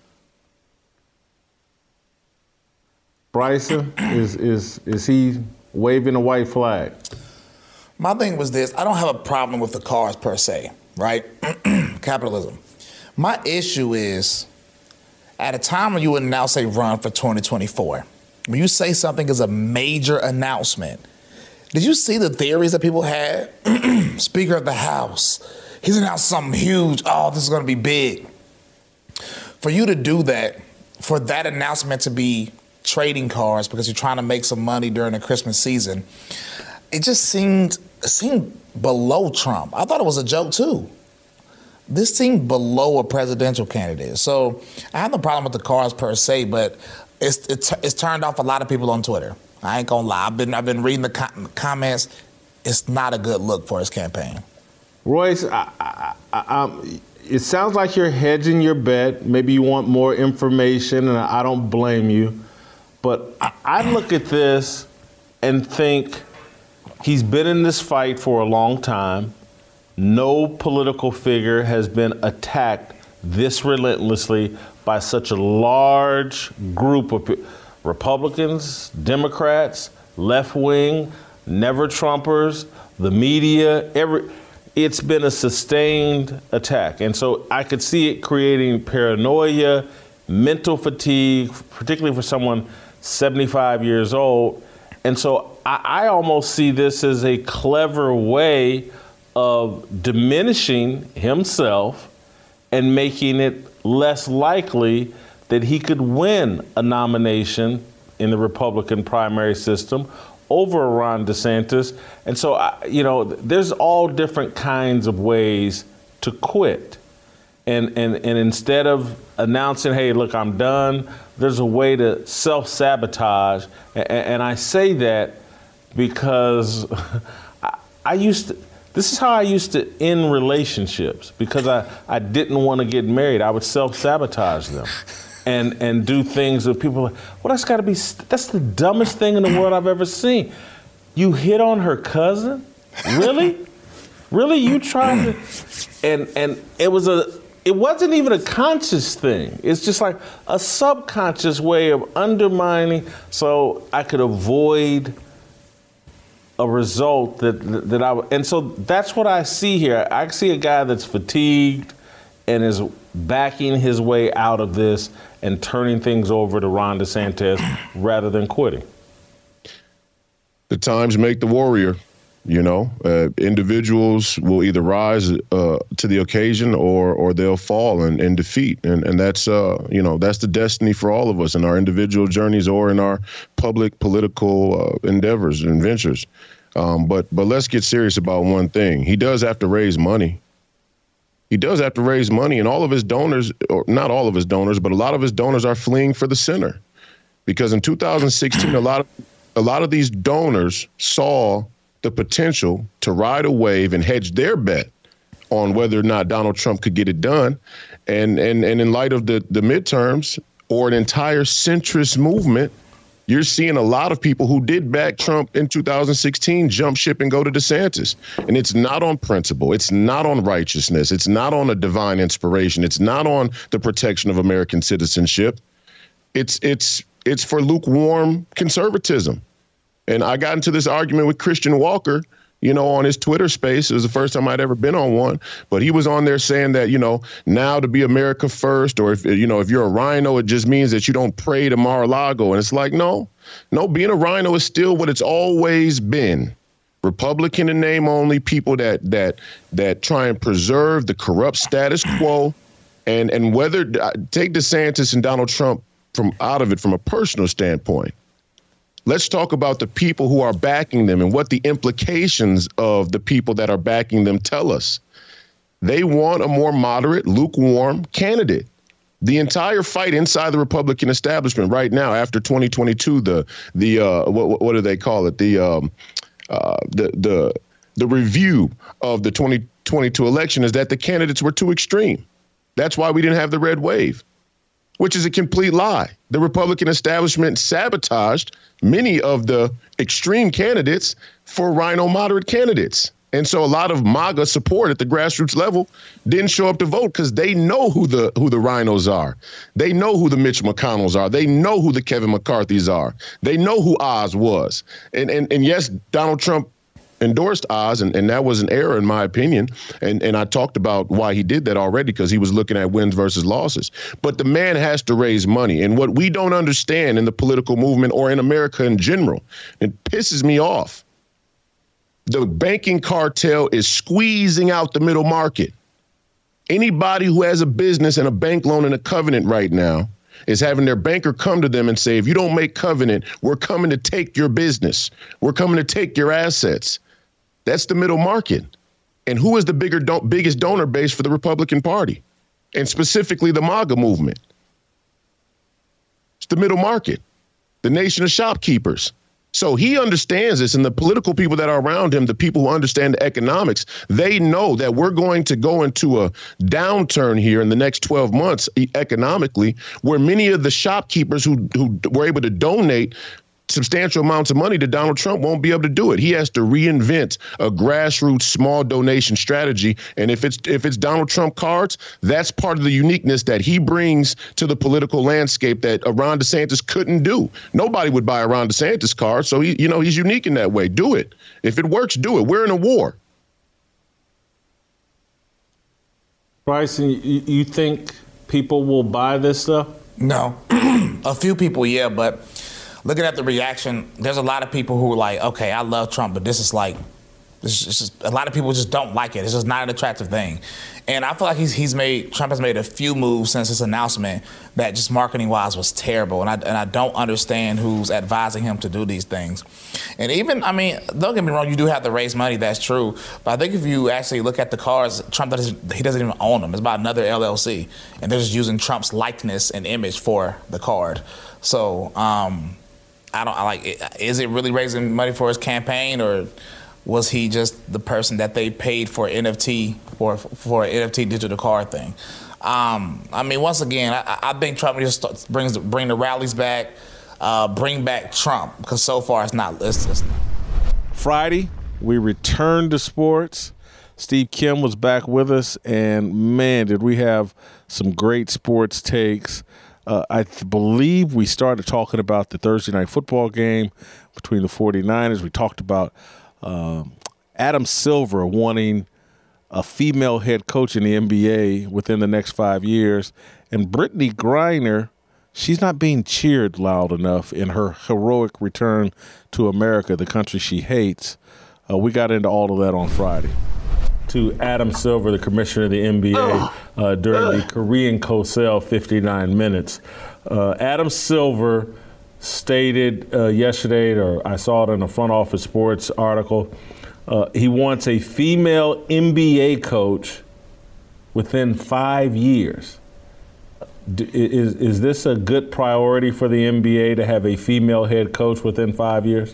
Bryson, is he waving a white flag? My thing was this. I don't have a problem with the cars per se, right? Capitalism. My issue is, at a time when you would now say run for 2024, when you say something is a major announcement, did you see the theories that people had? Speaker of the House, he's announced something huge. Oh, this is going to be big. For you to do that, for that announcement to be trading cars because you're trying to make some money during the Christmas season, it just seemed below Trump. I thought it was a joke too. This seemed below a presidential candidate. So I have no problem with the cars per se, but it's turned off a lot of people on Twitter. I ain't gonna lie. I've been reading the comments. It's not a good look for his campaign. Royce, it sounds like you're hedging your bet. Maybe you want more information, and I don't blame you. But I look at this and think he's been in this fight for a long time. No political figure has been attacked this relentlessly by such a large group of Republicans, Democrats, left wing, never Trumpers, the media, it's been a sustained attack. And so I could see it creating paranoia, mental fatigue, particularly for someone 75 years old. And so I almost see this as a clever way of diminishing himself and making it less likely that he could win a nomination in the Republican primary system over Ron DeSantis. And so, there's all different kinds of ways to quit. And instead of announcing, hey, look, I'm done, there's a way to self-sabotage. And I say that because this is how I used to end relationships, because I didn't want to get married. I would self-sabotage them and do things that people are like, well, that's the dumbest thing in the world I've ever seen. You hit on her cousin? Really? Really? You tried to? And it wasn't even a conscious thing. It's just like a subconscious way of undermining so I could avoid a result and so that's what I see here. I see a guy that's fatigued and is backing his way out of this and turning things over to Ron DeSantis rather than quitting. The times make the warrior. Individuals will either rise to the occasion or they'll fall in defeat. And that's, that's the destiny for all of us in our individual journeys or in our public political endeavors and ventures. But let's get serious about one thing. He does have to raise money. He does have to raise money, and all of his donors, or not all of his donors, but a lot of his donors are fleeing for the center. Because in 2016, a lot of these donors saw the potential to ride a wave and hedge their bet on whether or not Donald Trump could get it done. And in light of the midterms or an entire centrist movement, you're seeing a lot of people who did back Trump in 2016 jump ship and go to DeSantis. And it's not on principle. It's not on righteousness. It's not on a divine inspiration. It's not on the protection of American citizenship. It's for lukewarm conservatism. And I got into this argument with Christian Walker, on his Twitter space. It was the first time I'd ever been on one. But he was on there saying that, now to be America first, or if you're a rhino, it just means that you don't pray to Mar-a-Lago. And it's like, no, being a rhino is still what it's always been. Republican in name only, people that try and preserve the corrupt status quo And whether take DeSantis and Donald Trump from out of it from a personal standpoint, let's talk about the people who are backing them and what the implications of the people that are backing them tell us. They want a more moderate, lukewarm candidate. The entire fight inside the Republican establishment right now, after 2022, what do they call it? The review of the 2022 election is that the candidates were too extreme. That's why we didn't have the red wave, which is a complete lie. The Republican establishment sabotaged many of the extreme candidates for rhino moderate candidates. And so a lot of MAGA support at the grassroots level didn't show up to vote because they know who the rhinos are. They know who the Mitch McConnells are. They know who the Kevin McCarthy's are. They know who Oz was. And yes, Donald Trump endorsed Oz, and that was an error in my opinion. And I talked about why he did that already, because he was looking at wins versus losses. But the man has to raise money. And what we don't understand in the political movement or in America in general, it pisses me off. The banking cartel is squeezing out the middle market. Anybody who has a business and a bank loan and a covenant right now is having their banker come to them and say, if you don't make covenant, we're coming to take your business. We're coming to take your assets. That's the middle market. And who is the biggest donor base for the Republican Party, and specifically the MAGA movement? It's the middle market, the nation of shopkeepers. So he understands this, and the political people that are around him, the people who understand the economics, they know that we're going to go into a downturn here in the next 12 months economically, where many of the shopkeepers who were able to donate substantial amounts of money to Donald Trump won't be able to do it. He has to reinvent a grassroots small donation strategy. And if it's Donald Trump cards, that's part of the uniqueness that he brings to the political landscape that Ron DeSantis couldn't do. Nobody would buy a Ron DeSantis card. So he's unique in that way. Do it. If it works, do it. We're in a war. Bryson, you think people will buy this stuff? No. A few people, yeah, but looking at the reaction, there's a lot of people who are like, okay, I love Trump, but this is just, a lot of people just don't like it. It's just not an attractive thing. And I feel like Trump has made a few moves since his announcement that just marketing-wise was terrible. And I don't understand who's advising him to do these things. And even, don't get me wrong, you do have to raise money, that's true. But I think if you actually look at the cards, Trump doesn't even own them. It's about another LLC. And they're just using Trump's likeness and image for the card. So, is it really raising money for his campaign, or was he just the person that they paid for NFT for an NFT digital card thing? Once again, I think Trump just bring the rallies back, bring back Trump, because so far it's not. Friday, we returned to sports. Steve Kim was back with us, and man, did we have some great sports takes. I believe we started talking about the Thursday night football game between the 49ers. We talked about Adam Silver wanting a female head coach in the NBA within the next 5 years. And Brittany Griner, she's not being cheered loud enough in her heroic return to America, the country she hates. We got into all of that on Friday. To Adam Silver, the commissioner of the NBA, during the Korean Cosell 59 minutes. Adam Silver stated yesterday, or I saw it in a Front Office Sports article, he wants a female NBA coach within 5 years. Is this a good priority for the NBA to have a female head coach within 5 years?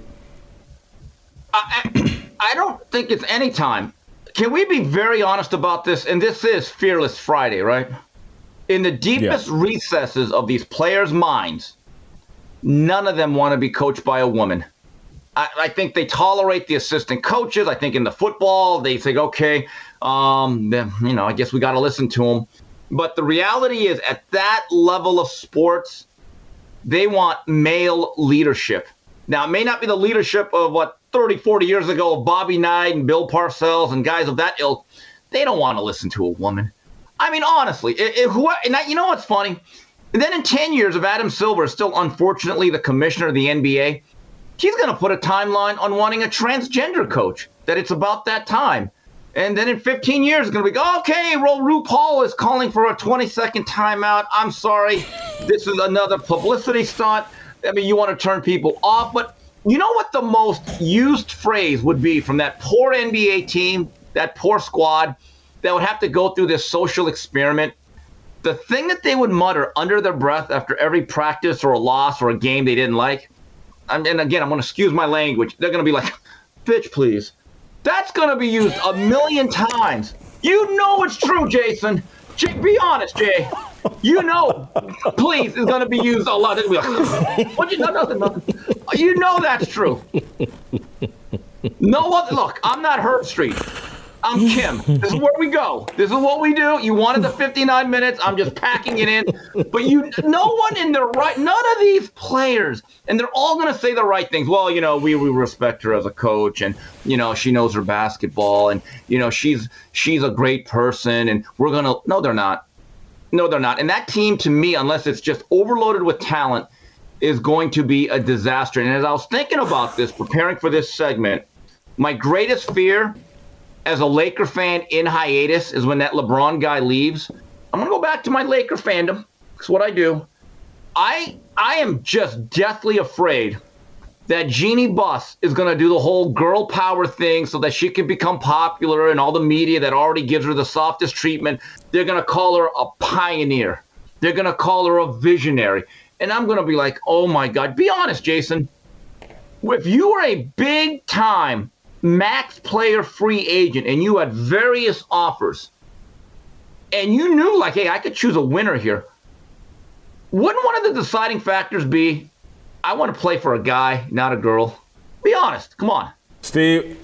I don't think it's any time. Can we be very honest about this? And this is Fearless Friday, right? In the deepest recesses of these players' minds, none of them want to be coached by a woman. I think they tolerate the assistant coaches. I think in the football, they think, okay, I guess we got to listen to them. But the reality is, at that level of sports, they want male leadership. Now, it may not be the leadership of 30, 40 years ago, Bobby Knight and Bill Parcells and guys of that ilk. They don't want to listen to a woman. Honestly, you know what's funny? And then in 10 years, if Adam Silver is still unfortunately the commissioner of the NBA, he's going to put a timeline on wanting a transgender coach, that it's about that time. And then in 15 years, it's going to be, okay, RuPaul is calling for a 20-second timeout. I'm sorry. This is another publicity stunt. I mean, you want to turn people off. But you know what the most used phrase would be from that poor NBA team, that poor squad that would have to go through this social experiment? The thing that they would mutter under their breath after every practice or a loss or a game they didn't like, and again, I'm going to excuse my language, they're going to be like, bitch, please. That's going to be used a million times. You know it's true, Jason. Be honest, Jay. You know, please, is going to be used a lot. They're going to be like, what? Nothing. You know that's true. No one, look, I'm not Herb Street. I'm Kim. This is where we go. This is what we do. You wanted the 59 minutes. I'm just packing it in. But no one in their right, none of these players, and they're all going to say the right things. Well, we respect her as a coach, and, she knows her basketball, and, she's a great person, and we're going to, no, they're not. No, they're not. And that team, to me, unless it's just overloaded with talent, is going to be a disaster. And as I was thinking about this, preparing for this segment, my greatest fear as a Laker fan in hiatus is when that LeBron guy leaves. I'm going to go back to my Laker fandom. That's what I do. I am just deathly afraid that Jeannie Buss is going to do the whole girl power thing so that she can become popular, and all the media that already gives her the softest treatment, they're going to call her a pioneer. They're going to call her a visionary. And I'm going to be like, oh, my God. Be honest, Jason. If you were a big-time max player free agent and you had various offers and you knew, like, hey, I could choose a winner here, wouldn't one of the deciding factors be, I want to play for a guy, not a girl? Be honest. Come on. Steve,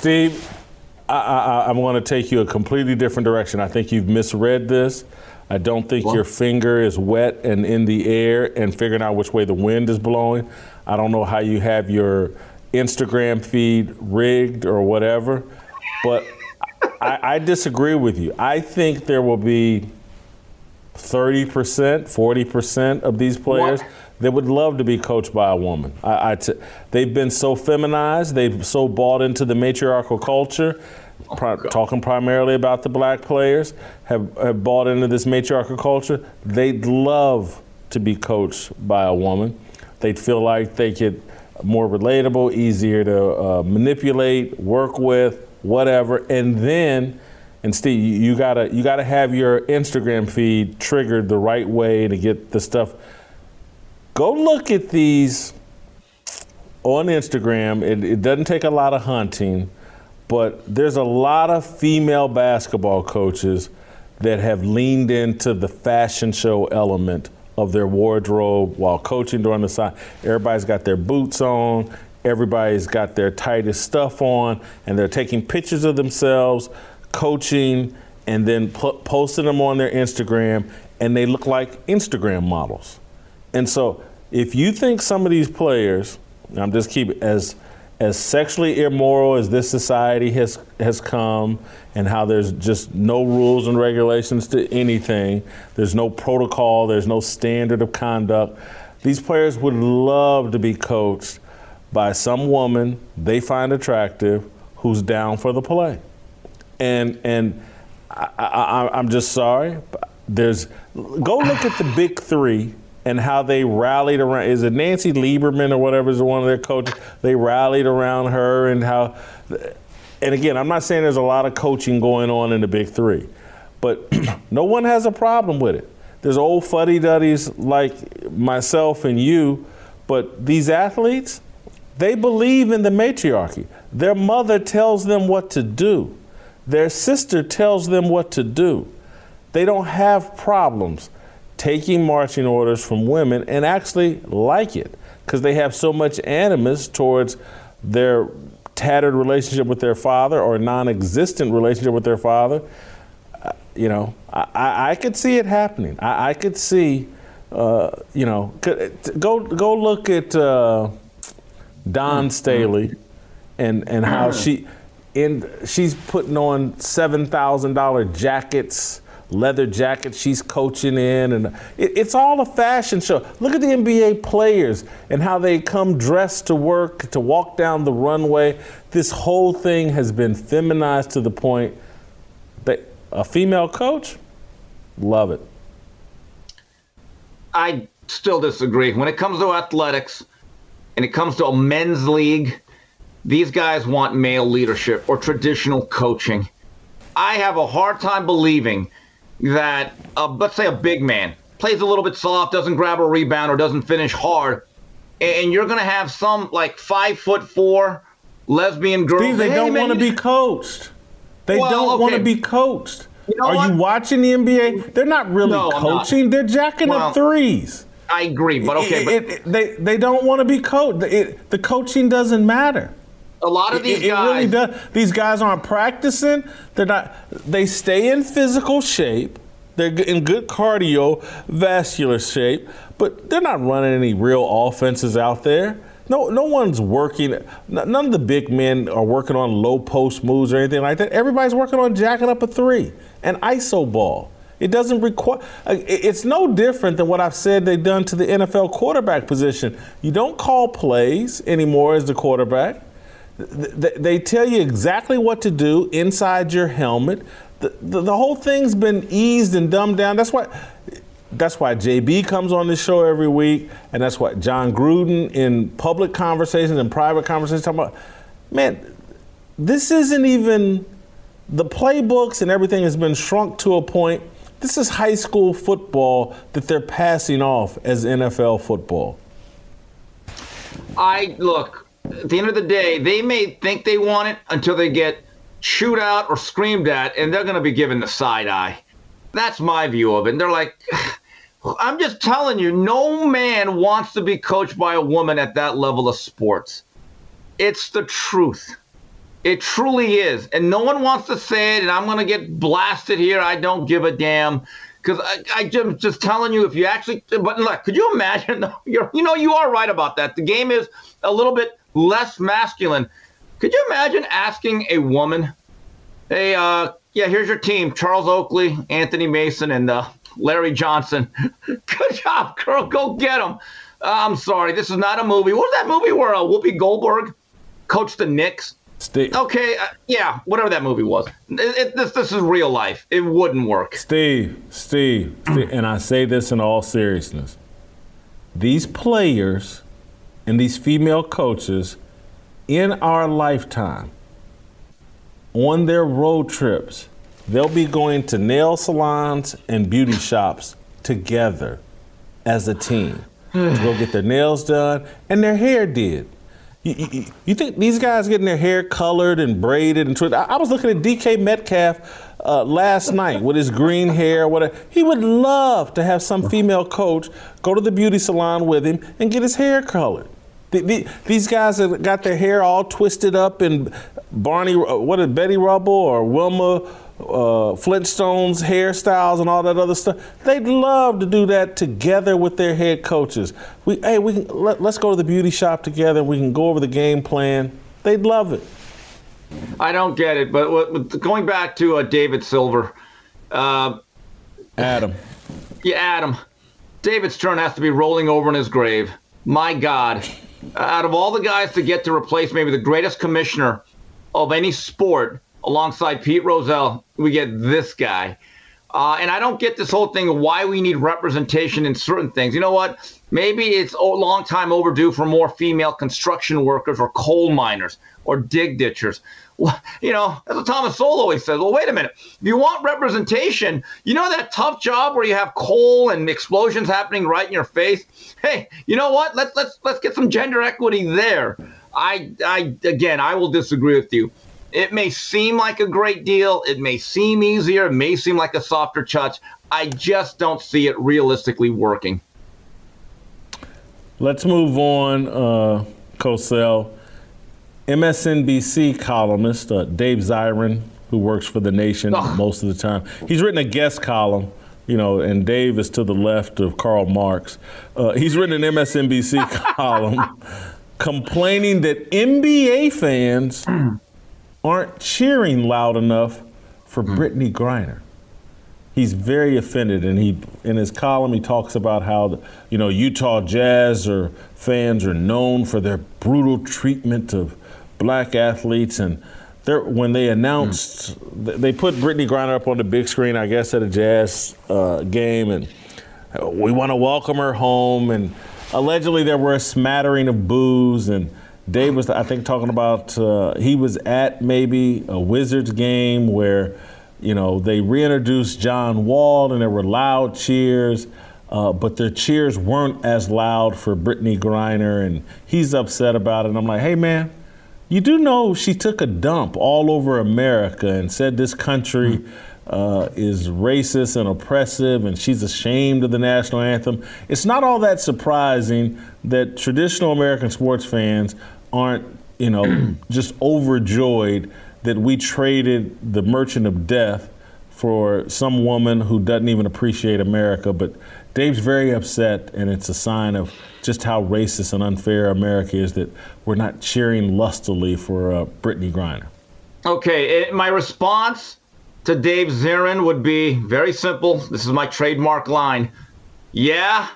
I'm going to take you a completely different direction. I think you've misread this. I don't think your finger is wet and in the air and figuring out which way the wind is blowing. I don't know how you have your Instagram feed rigged or whatever, but I disagree with you. I think there will be 30%, 40% of these players that would love to be coached by a woman. They've been so feminized, they've so bought into the matriarchal culture, talking primarily about the black players, have bought into this matriarchal culture. They'd love to be coached by a woman. They'd feel like they could more relatable, easier to manipulate, work with, whatever. And Steve, you gotta have your Instagram feed triggered the right way to get the stuff. Go look at these on Instagram. It doesn't take a lot of hunting, but there's a lot of female basketball coaches that have leaned into the fashion show element of their wardrobe while coaching during the side. Everybody's got their boots on, everybody's got their tightest stuff on, and they're taking pictures of themselves coaching and then posting them on their Instagram, and they look like Instagram models. And so if you think some of these players, and I'm just keeping as sexually immoral as this society has come, and how there's just no rules and regulations to anything, there's no protocol, there's no standard of conduct, these players would love to be coached by some woman they find attractive who's down for the play. And I'm just sorry. Go look at the big three and how they rallied around. Is it Nancy Lieberman or whatever is one of their coaches? They rallied around her, and how. And again, I'm not saying there's a lot of coaching going on in the big three, but no one has a problem with it. There's old fuddy-duddies like myself and you, but these athletes, they believe in the matriarchy. Their mother tells them what to do. Their sister tells them what to do. They don't have problems taking marching orders from women and actually like it because they have so much animus towards their tattered relationship with their father or non-existent relationship with their father. I could see it happening. I could see, go look at Dawn Staley and how she's putting on $7,000 jackets leather jacket she's coaching in, and it's all a fashion show. Look at the NBA players and how they come dressed to work, to walk down the runway. This whole thing has been feminized to the point that a female coach, love it. I still disagree. When it comes to athletics and it comes to a men's league, these guys want male leadership or traditional coaching. I have a hard time believing that, let's say a big man plays a little bit soft, doesn't grab a rebound or doesn't finish hard, and you're going to have some like 5'4" lesbian girl. Steve, they don't want to be coached. They don't want to be coached. You know Are you watching the NBA? They're not really coaching. They're jacking up threes. I agree, but okay. They don't want to be coached. The coaching doesn't matter. A lot of these guys. It really does. These guys aren't practicing. They're not. They stay in physical shape. They're in good cardiovascular shape, but they're not running any real offenses out there. No one's working. None of the big men are working on low post moves or anything like that. Everybody's working on jacking up a three and iso ball. It doesn't require. It's no different than what I've said they've done to the NFL quarterback position. You don't call plays anymore as the quarterback. They tell you exactly what to do inside your helmet. The whole thing's been eased and dumbed down. That's why JB comes on this show every week, and that's why John Gruden in public conversations and private conversations talking about, man, this isn't even the playbooks and everything has been shrunk to a point. This is high school football that they're passing off as NFL football. Look, at the end of the day, they may think they want it until they get chewed out or screamed at, and they're going to be given the side eye. That's my view of it. And they're like, I'm just telling you, no man wants to be coached by a woman at that level of sports. It's the truth. It truly is. And no one wants to say it, and I'm going to get blasted here. I don't give a damn. Because I'm just telling you, if you actually – but look, could you imagine – you are right about that. The game is a little bit less masculine. Could you imagine asking a woman, hey, here's your team, Charles Oakley, Anthony Mason, and Larry Johnson. Good job, girl. Go get them. I'm sorry. This is not a movie. What was that movie where Whoopi Goldberg coached the Knicks? Steve. Okay, whatever that movie was. This is real life. It wouldn't work. Steve, and I say this in all seriousness. These players and these female coaches in our lifetime, on their road trips, they'll be going to nail salons and beauty shops together as a team to go get their nails done and their hair did. You think these guys getting their hair colored and braided and twisted? I was looking at DK Metcalf last night with his green hair. Whatever. He would love to have some female coach go to the beauty salon with him and get his hair colored. These guys have got their hair all twisted up in Betty Rubble or Wilma Flintstone's hairstyles and all that other stuff. They'd love to do that together with their head coaches. Let's go to the beauty shop together and we can go over the game plan. They'd love it. I don't get it, but going back to David Silver. Adam. Yeah, Adam. David Stern has to be rolling over in his grave. My God. Out of all the guys to get to replace maybe the greatest commissioner of any sport alongside Pete Rozelle, we get this guy. And I don't get this whole thing of why we need representation in certain things. You know what? Maybe it's a long time overdue for more female construction workers or coal miners or dig ditchers. Well, as what Thomas Sowell always says, well, wait a minute. If you want representation, you know that tough job where you have coal and explosions happening right in your face? Hey, you know what? Let's get some gender equity there. I will disagree with you. It may seem like a great deal. It may seem easier. It may seem like a softer touch. I just don't see it realistically working. Let's move on, Cosell. MSNBC columnist Dave Zirin, who works for The Nation most of the time. He's written a guest column, and Dave is to the left of Karl Marx. He's written an MSNBC column complaining that NBA fans aren't cheering loud enough for Brittany Griner. he's very offended, and he in his column he talks about how Utah Jazz fans are known for their brutal treatment of black athletes, and when they announced they put Brittney Griner up on the big screen, I guess at a Jazz game, and we want to welcome her home, and allegedly there were a smattering of boos, and Dave was, I think, talking about he was at maybe a Wizards game where, they reintroduced John Wall and there were loud cheers, but their cheers weren't as loud for Brittney Griner, and he's upset about it. And I'm like, hey, man, you do know she took a dump all over America and said this country is racist and oppressive, and she's ashamed of the national anthem. It's not all that surprising that traditional American sports fans aren't, just overjoyed that we traded the Merchant of Death for some woman who doesn't even appreciate America. But Dave's very upset, and it's a sign of just how racist and unfair America is that we're not cheering lustily for Brittney Griner. Okay, my response to Dave Zirin would be very simple. This is my trademark line. Yeah,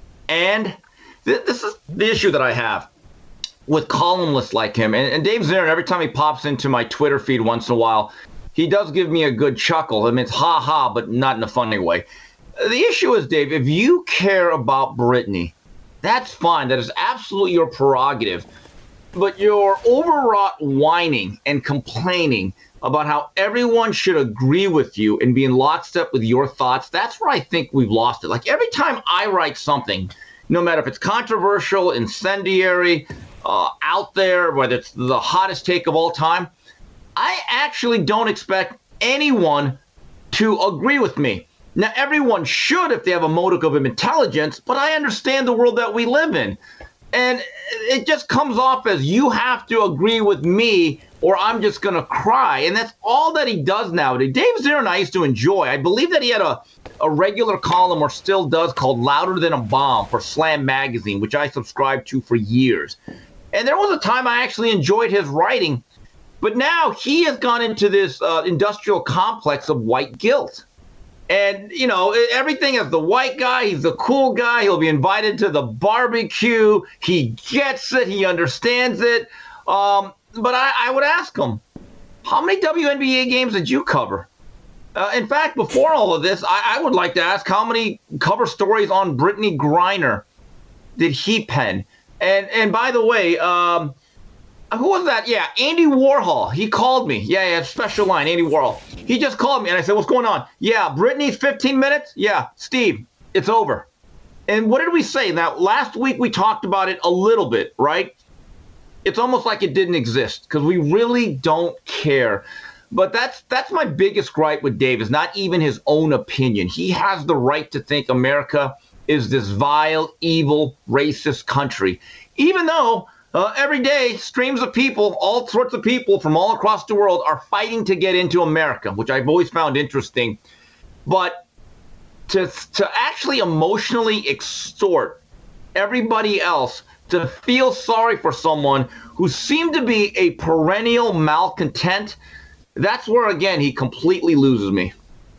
and this is the issue that I have with columnists like him. And Dave Zirin, every time he pops into my Twitter feed once in a while, he does give me a good chuckle. I mean, it's ha-ha, but not in a funny way. The issue is, Dave, if you care about Brittney, that's fine. That is absolutely your prerogative. But your overwrought whining and complaining about how everyone should agree with you and be in lockstep with your thoughts, that's where I think we've lost it. Like every time I write something, no matter if it's controversial, incendiary, out there, whether it's the hottest take of all time, I actually don't expect anyone to agree with me. Now, everyone should if they have a modicum of intelligence, but I understand the world that we live in. And it just comes off as you have to agree with me or I'm just going to cry. And that's all that he does nowadays. Dave Zirin I used to enjoy. I believe that he had a regular column, or still does, called Louder Than a Bomb for Slam Magazine, which I subscribed to for years. And there was a time I actually enjoyed his writing. But now he has gone into this industrial complex of white guilt. And, everything is the white guy. He's the cool guy. He'll be invited to the barbecue. He gets it. He understands it. But I would ask him, how many WNBA games did you cover? In fact, before all of this, I would like to ask how many cover stories on Brittney Griner did he pen? And by the way, who was that? Yeah, Andy Warhol. He called me. Yeah, special line, Andy Warhol. He just called me, and I said, what's going on? Yeah, Brittney's 15 minutes? Yeah, Steve, it's over. And what did we say? Now, last week we talked about it a little bit, right? It's almost like it didn't exist because we really don't care. But that's my biggest gripe with Dave, is not even his own opinion. He has the right to think America is this vile, evil, racist country, even though every day streams of people, all sorts of people from all across the world are fighting to get into America, which I've always found interesting. But to actually emotionally extort everybody else to feel sorry for someone who seemed to be a perennial malcontent, that's where, again, he completely loses me.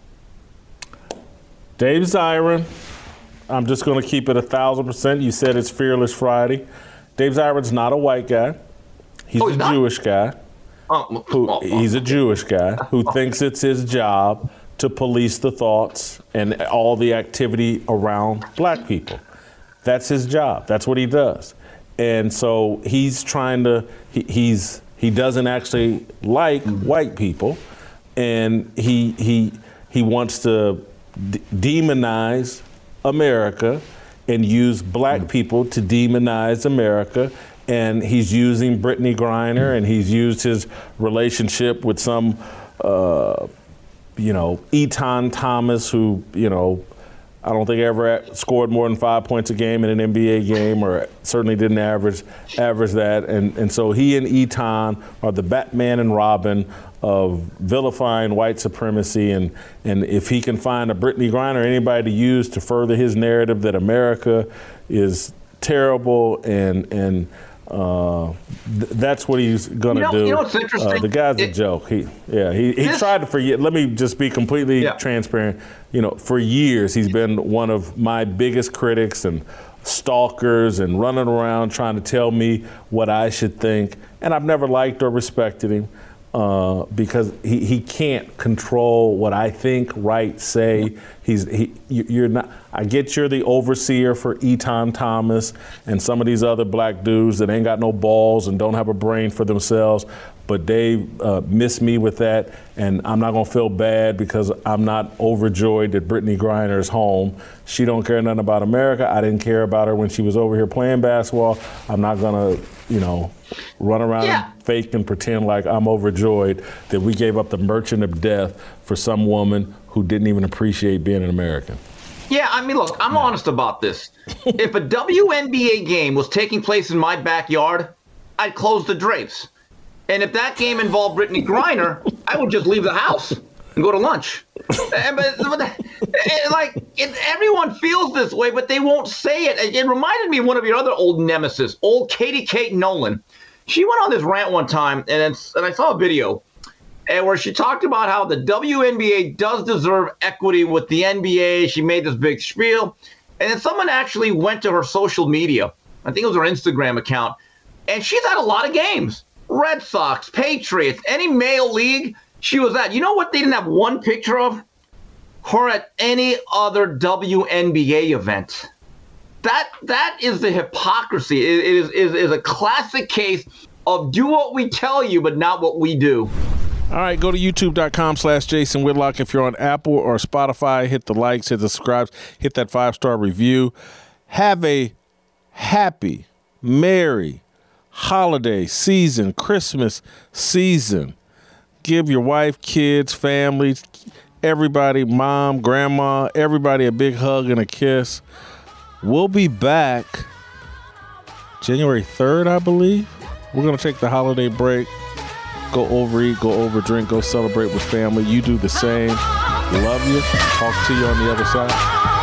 Dave Zirin, I'm just going to keep it 1,000%. You said it's Fearless Friday. Dave Zirin's not a white guy. He's a Jewish guy. He's a Jewish guy who thinks it's his job to police the thoughts and all the activity around black people. That's his job. That's what he does. And so he's trying to, he doesn't actually like white people, and he wants to demonize America and use black people to demonize America. And he's using Brittney Griner, and he's used his relationship with some, Etan Thomas, who, I don't think ever scored more than 5 points a game in an NBA game, or certainly didn't average that. And so he and Etan are the Batman and Robin of vilifying white supremacy. And if he can find a Brittney Griner, anybody to use to further his narrative that America is terrible and That's what he's going to do. You know what's interesting? The guy's a joke. He tried to forget. Let me just be completely transparent. For years he's been one of my biggest critics and stalkers and running around trying to tell me what I should think. And I've never liked or respected him because he can't control what I think, write, say. You're not. I get you're the overseer for Eton Thomas and some of these other black dudes that ain't got no balls and don't have a brain for themselves. But they miss me with that, and I'm not gonna feel bad because I'm not overjoyed that Brittany Griner is home. She don't care nothing about America. I didn't care about her when she was over here playing basketball. I'm not gonna, run around and fake and pretend like I'm overjoyed that we gave up the Merchant of Death for some woman who didn't even appreciate being an American. Yeah, I mean, look, I'm honest about this. If a WNBA game was taking place in my backyard, I'd close the drapes. And if that game involved Brittany Griner, I would just leave the house and go to lunch. Everyone feels this way, but they won't say it. It reminded me of one of your other old nemesis, old Katie Kate Nolan. She went on this rant one time, and I saw a video where she talked about how the WNBA does deserve equity with the NBA. She made this big spiel. And then someone actually went to her social media. I think it was her Instagram account. And she's at a lot of games. Red Sox, Patriots, any male league she was at. You know what they didn't have one picture of? Her at any other WNBA event. That is the hypocrisy. It is a classic case of do what we tell you, but not what we do. All right, go to youtube.com/Jason Whitlock. If you're on Apple or Spotify, hit the likes, hit the subscribes, hit that 5-star review. Have a happy, merry holiday season, Christmas season. Give your wife, kids, family, everybody, mom, grandma, everybody a big hug and a kiss. We'll be back January 3rd, I believe. We're going to take the holiday break. Go overeat, go overdrink, go celebrate with family. You do the same. Love you. Talk to you on the other side.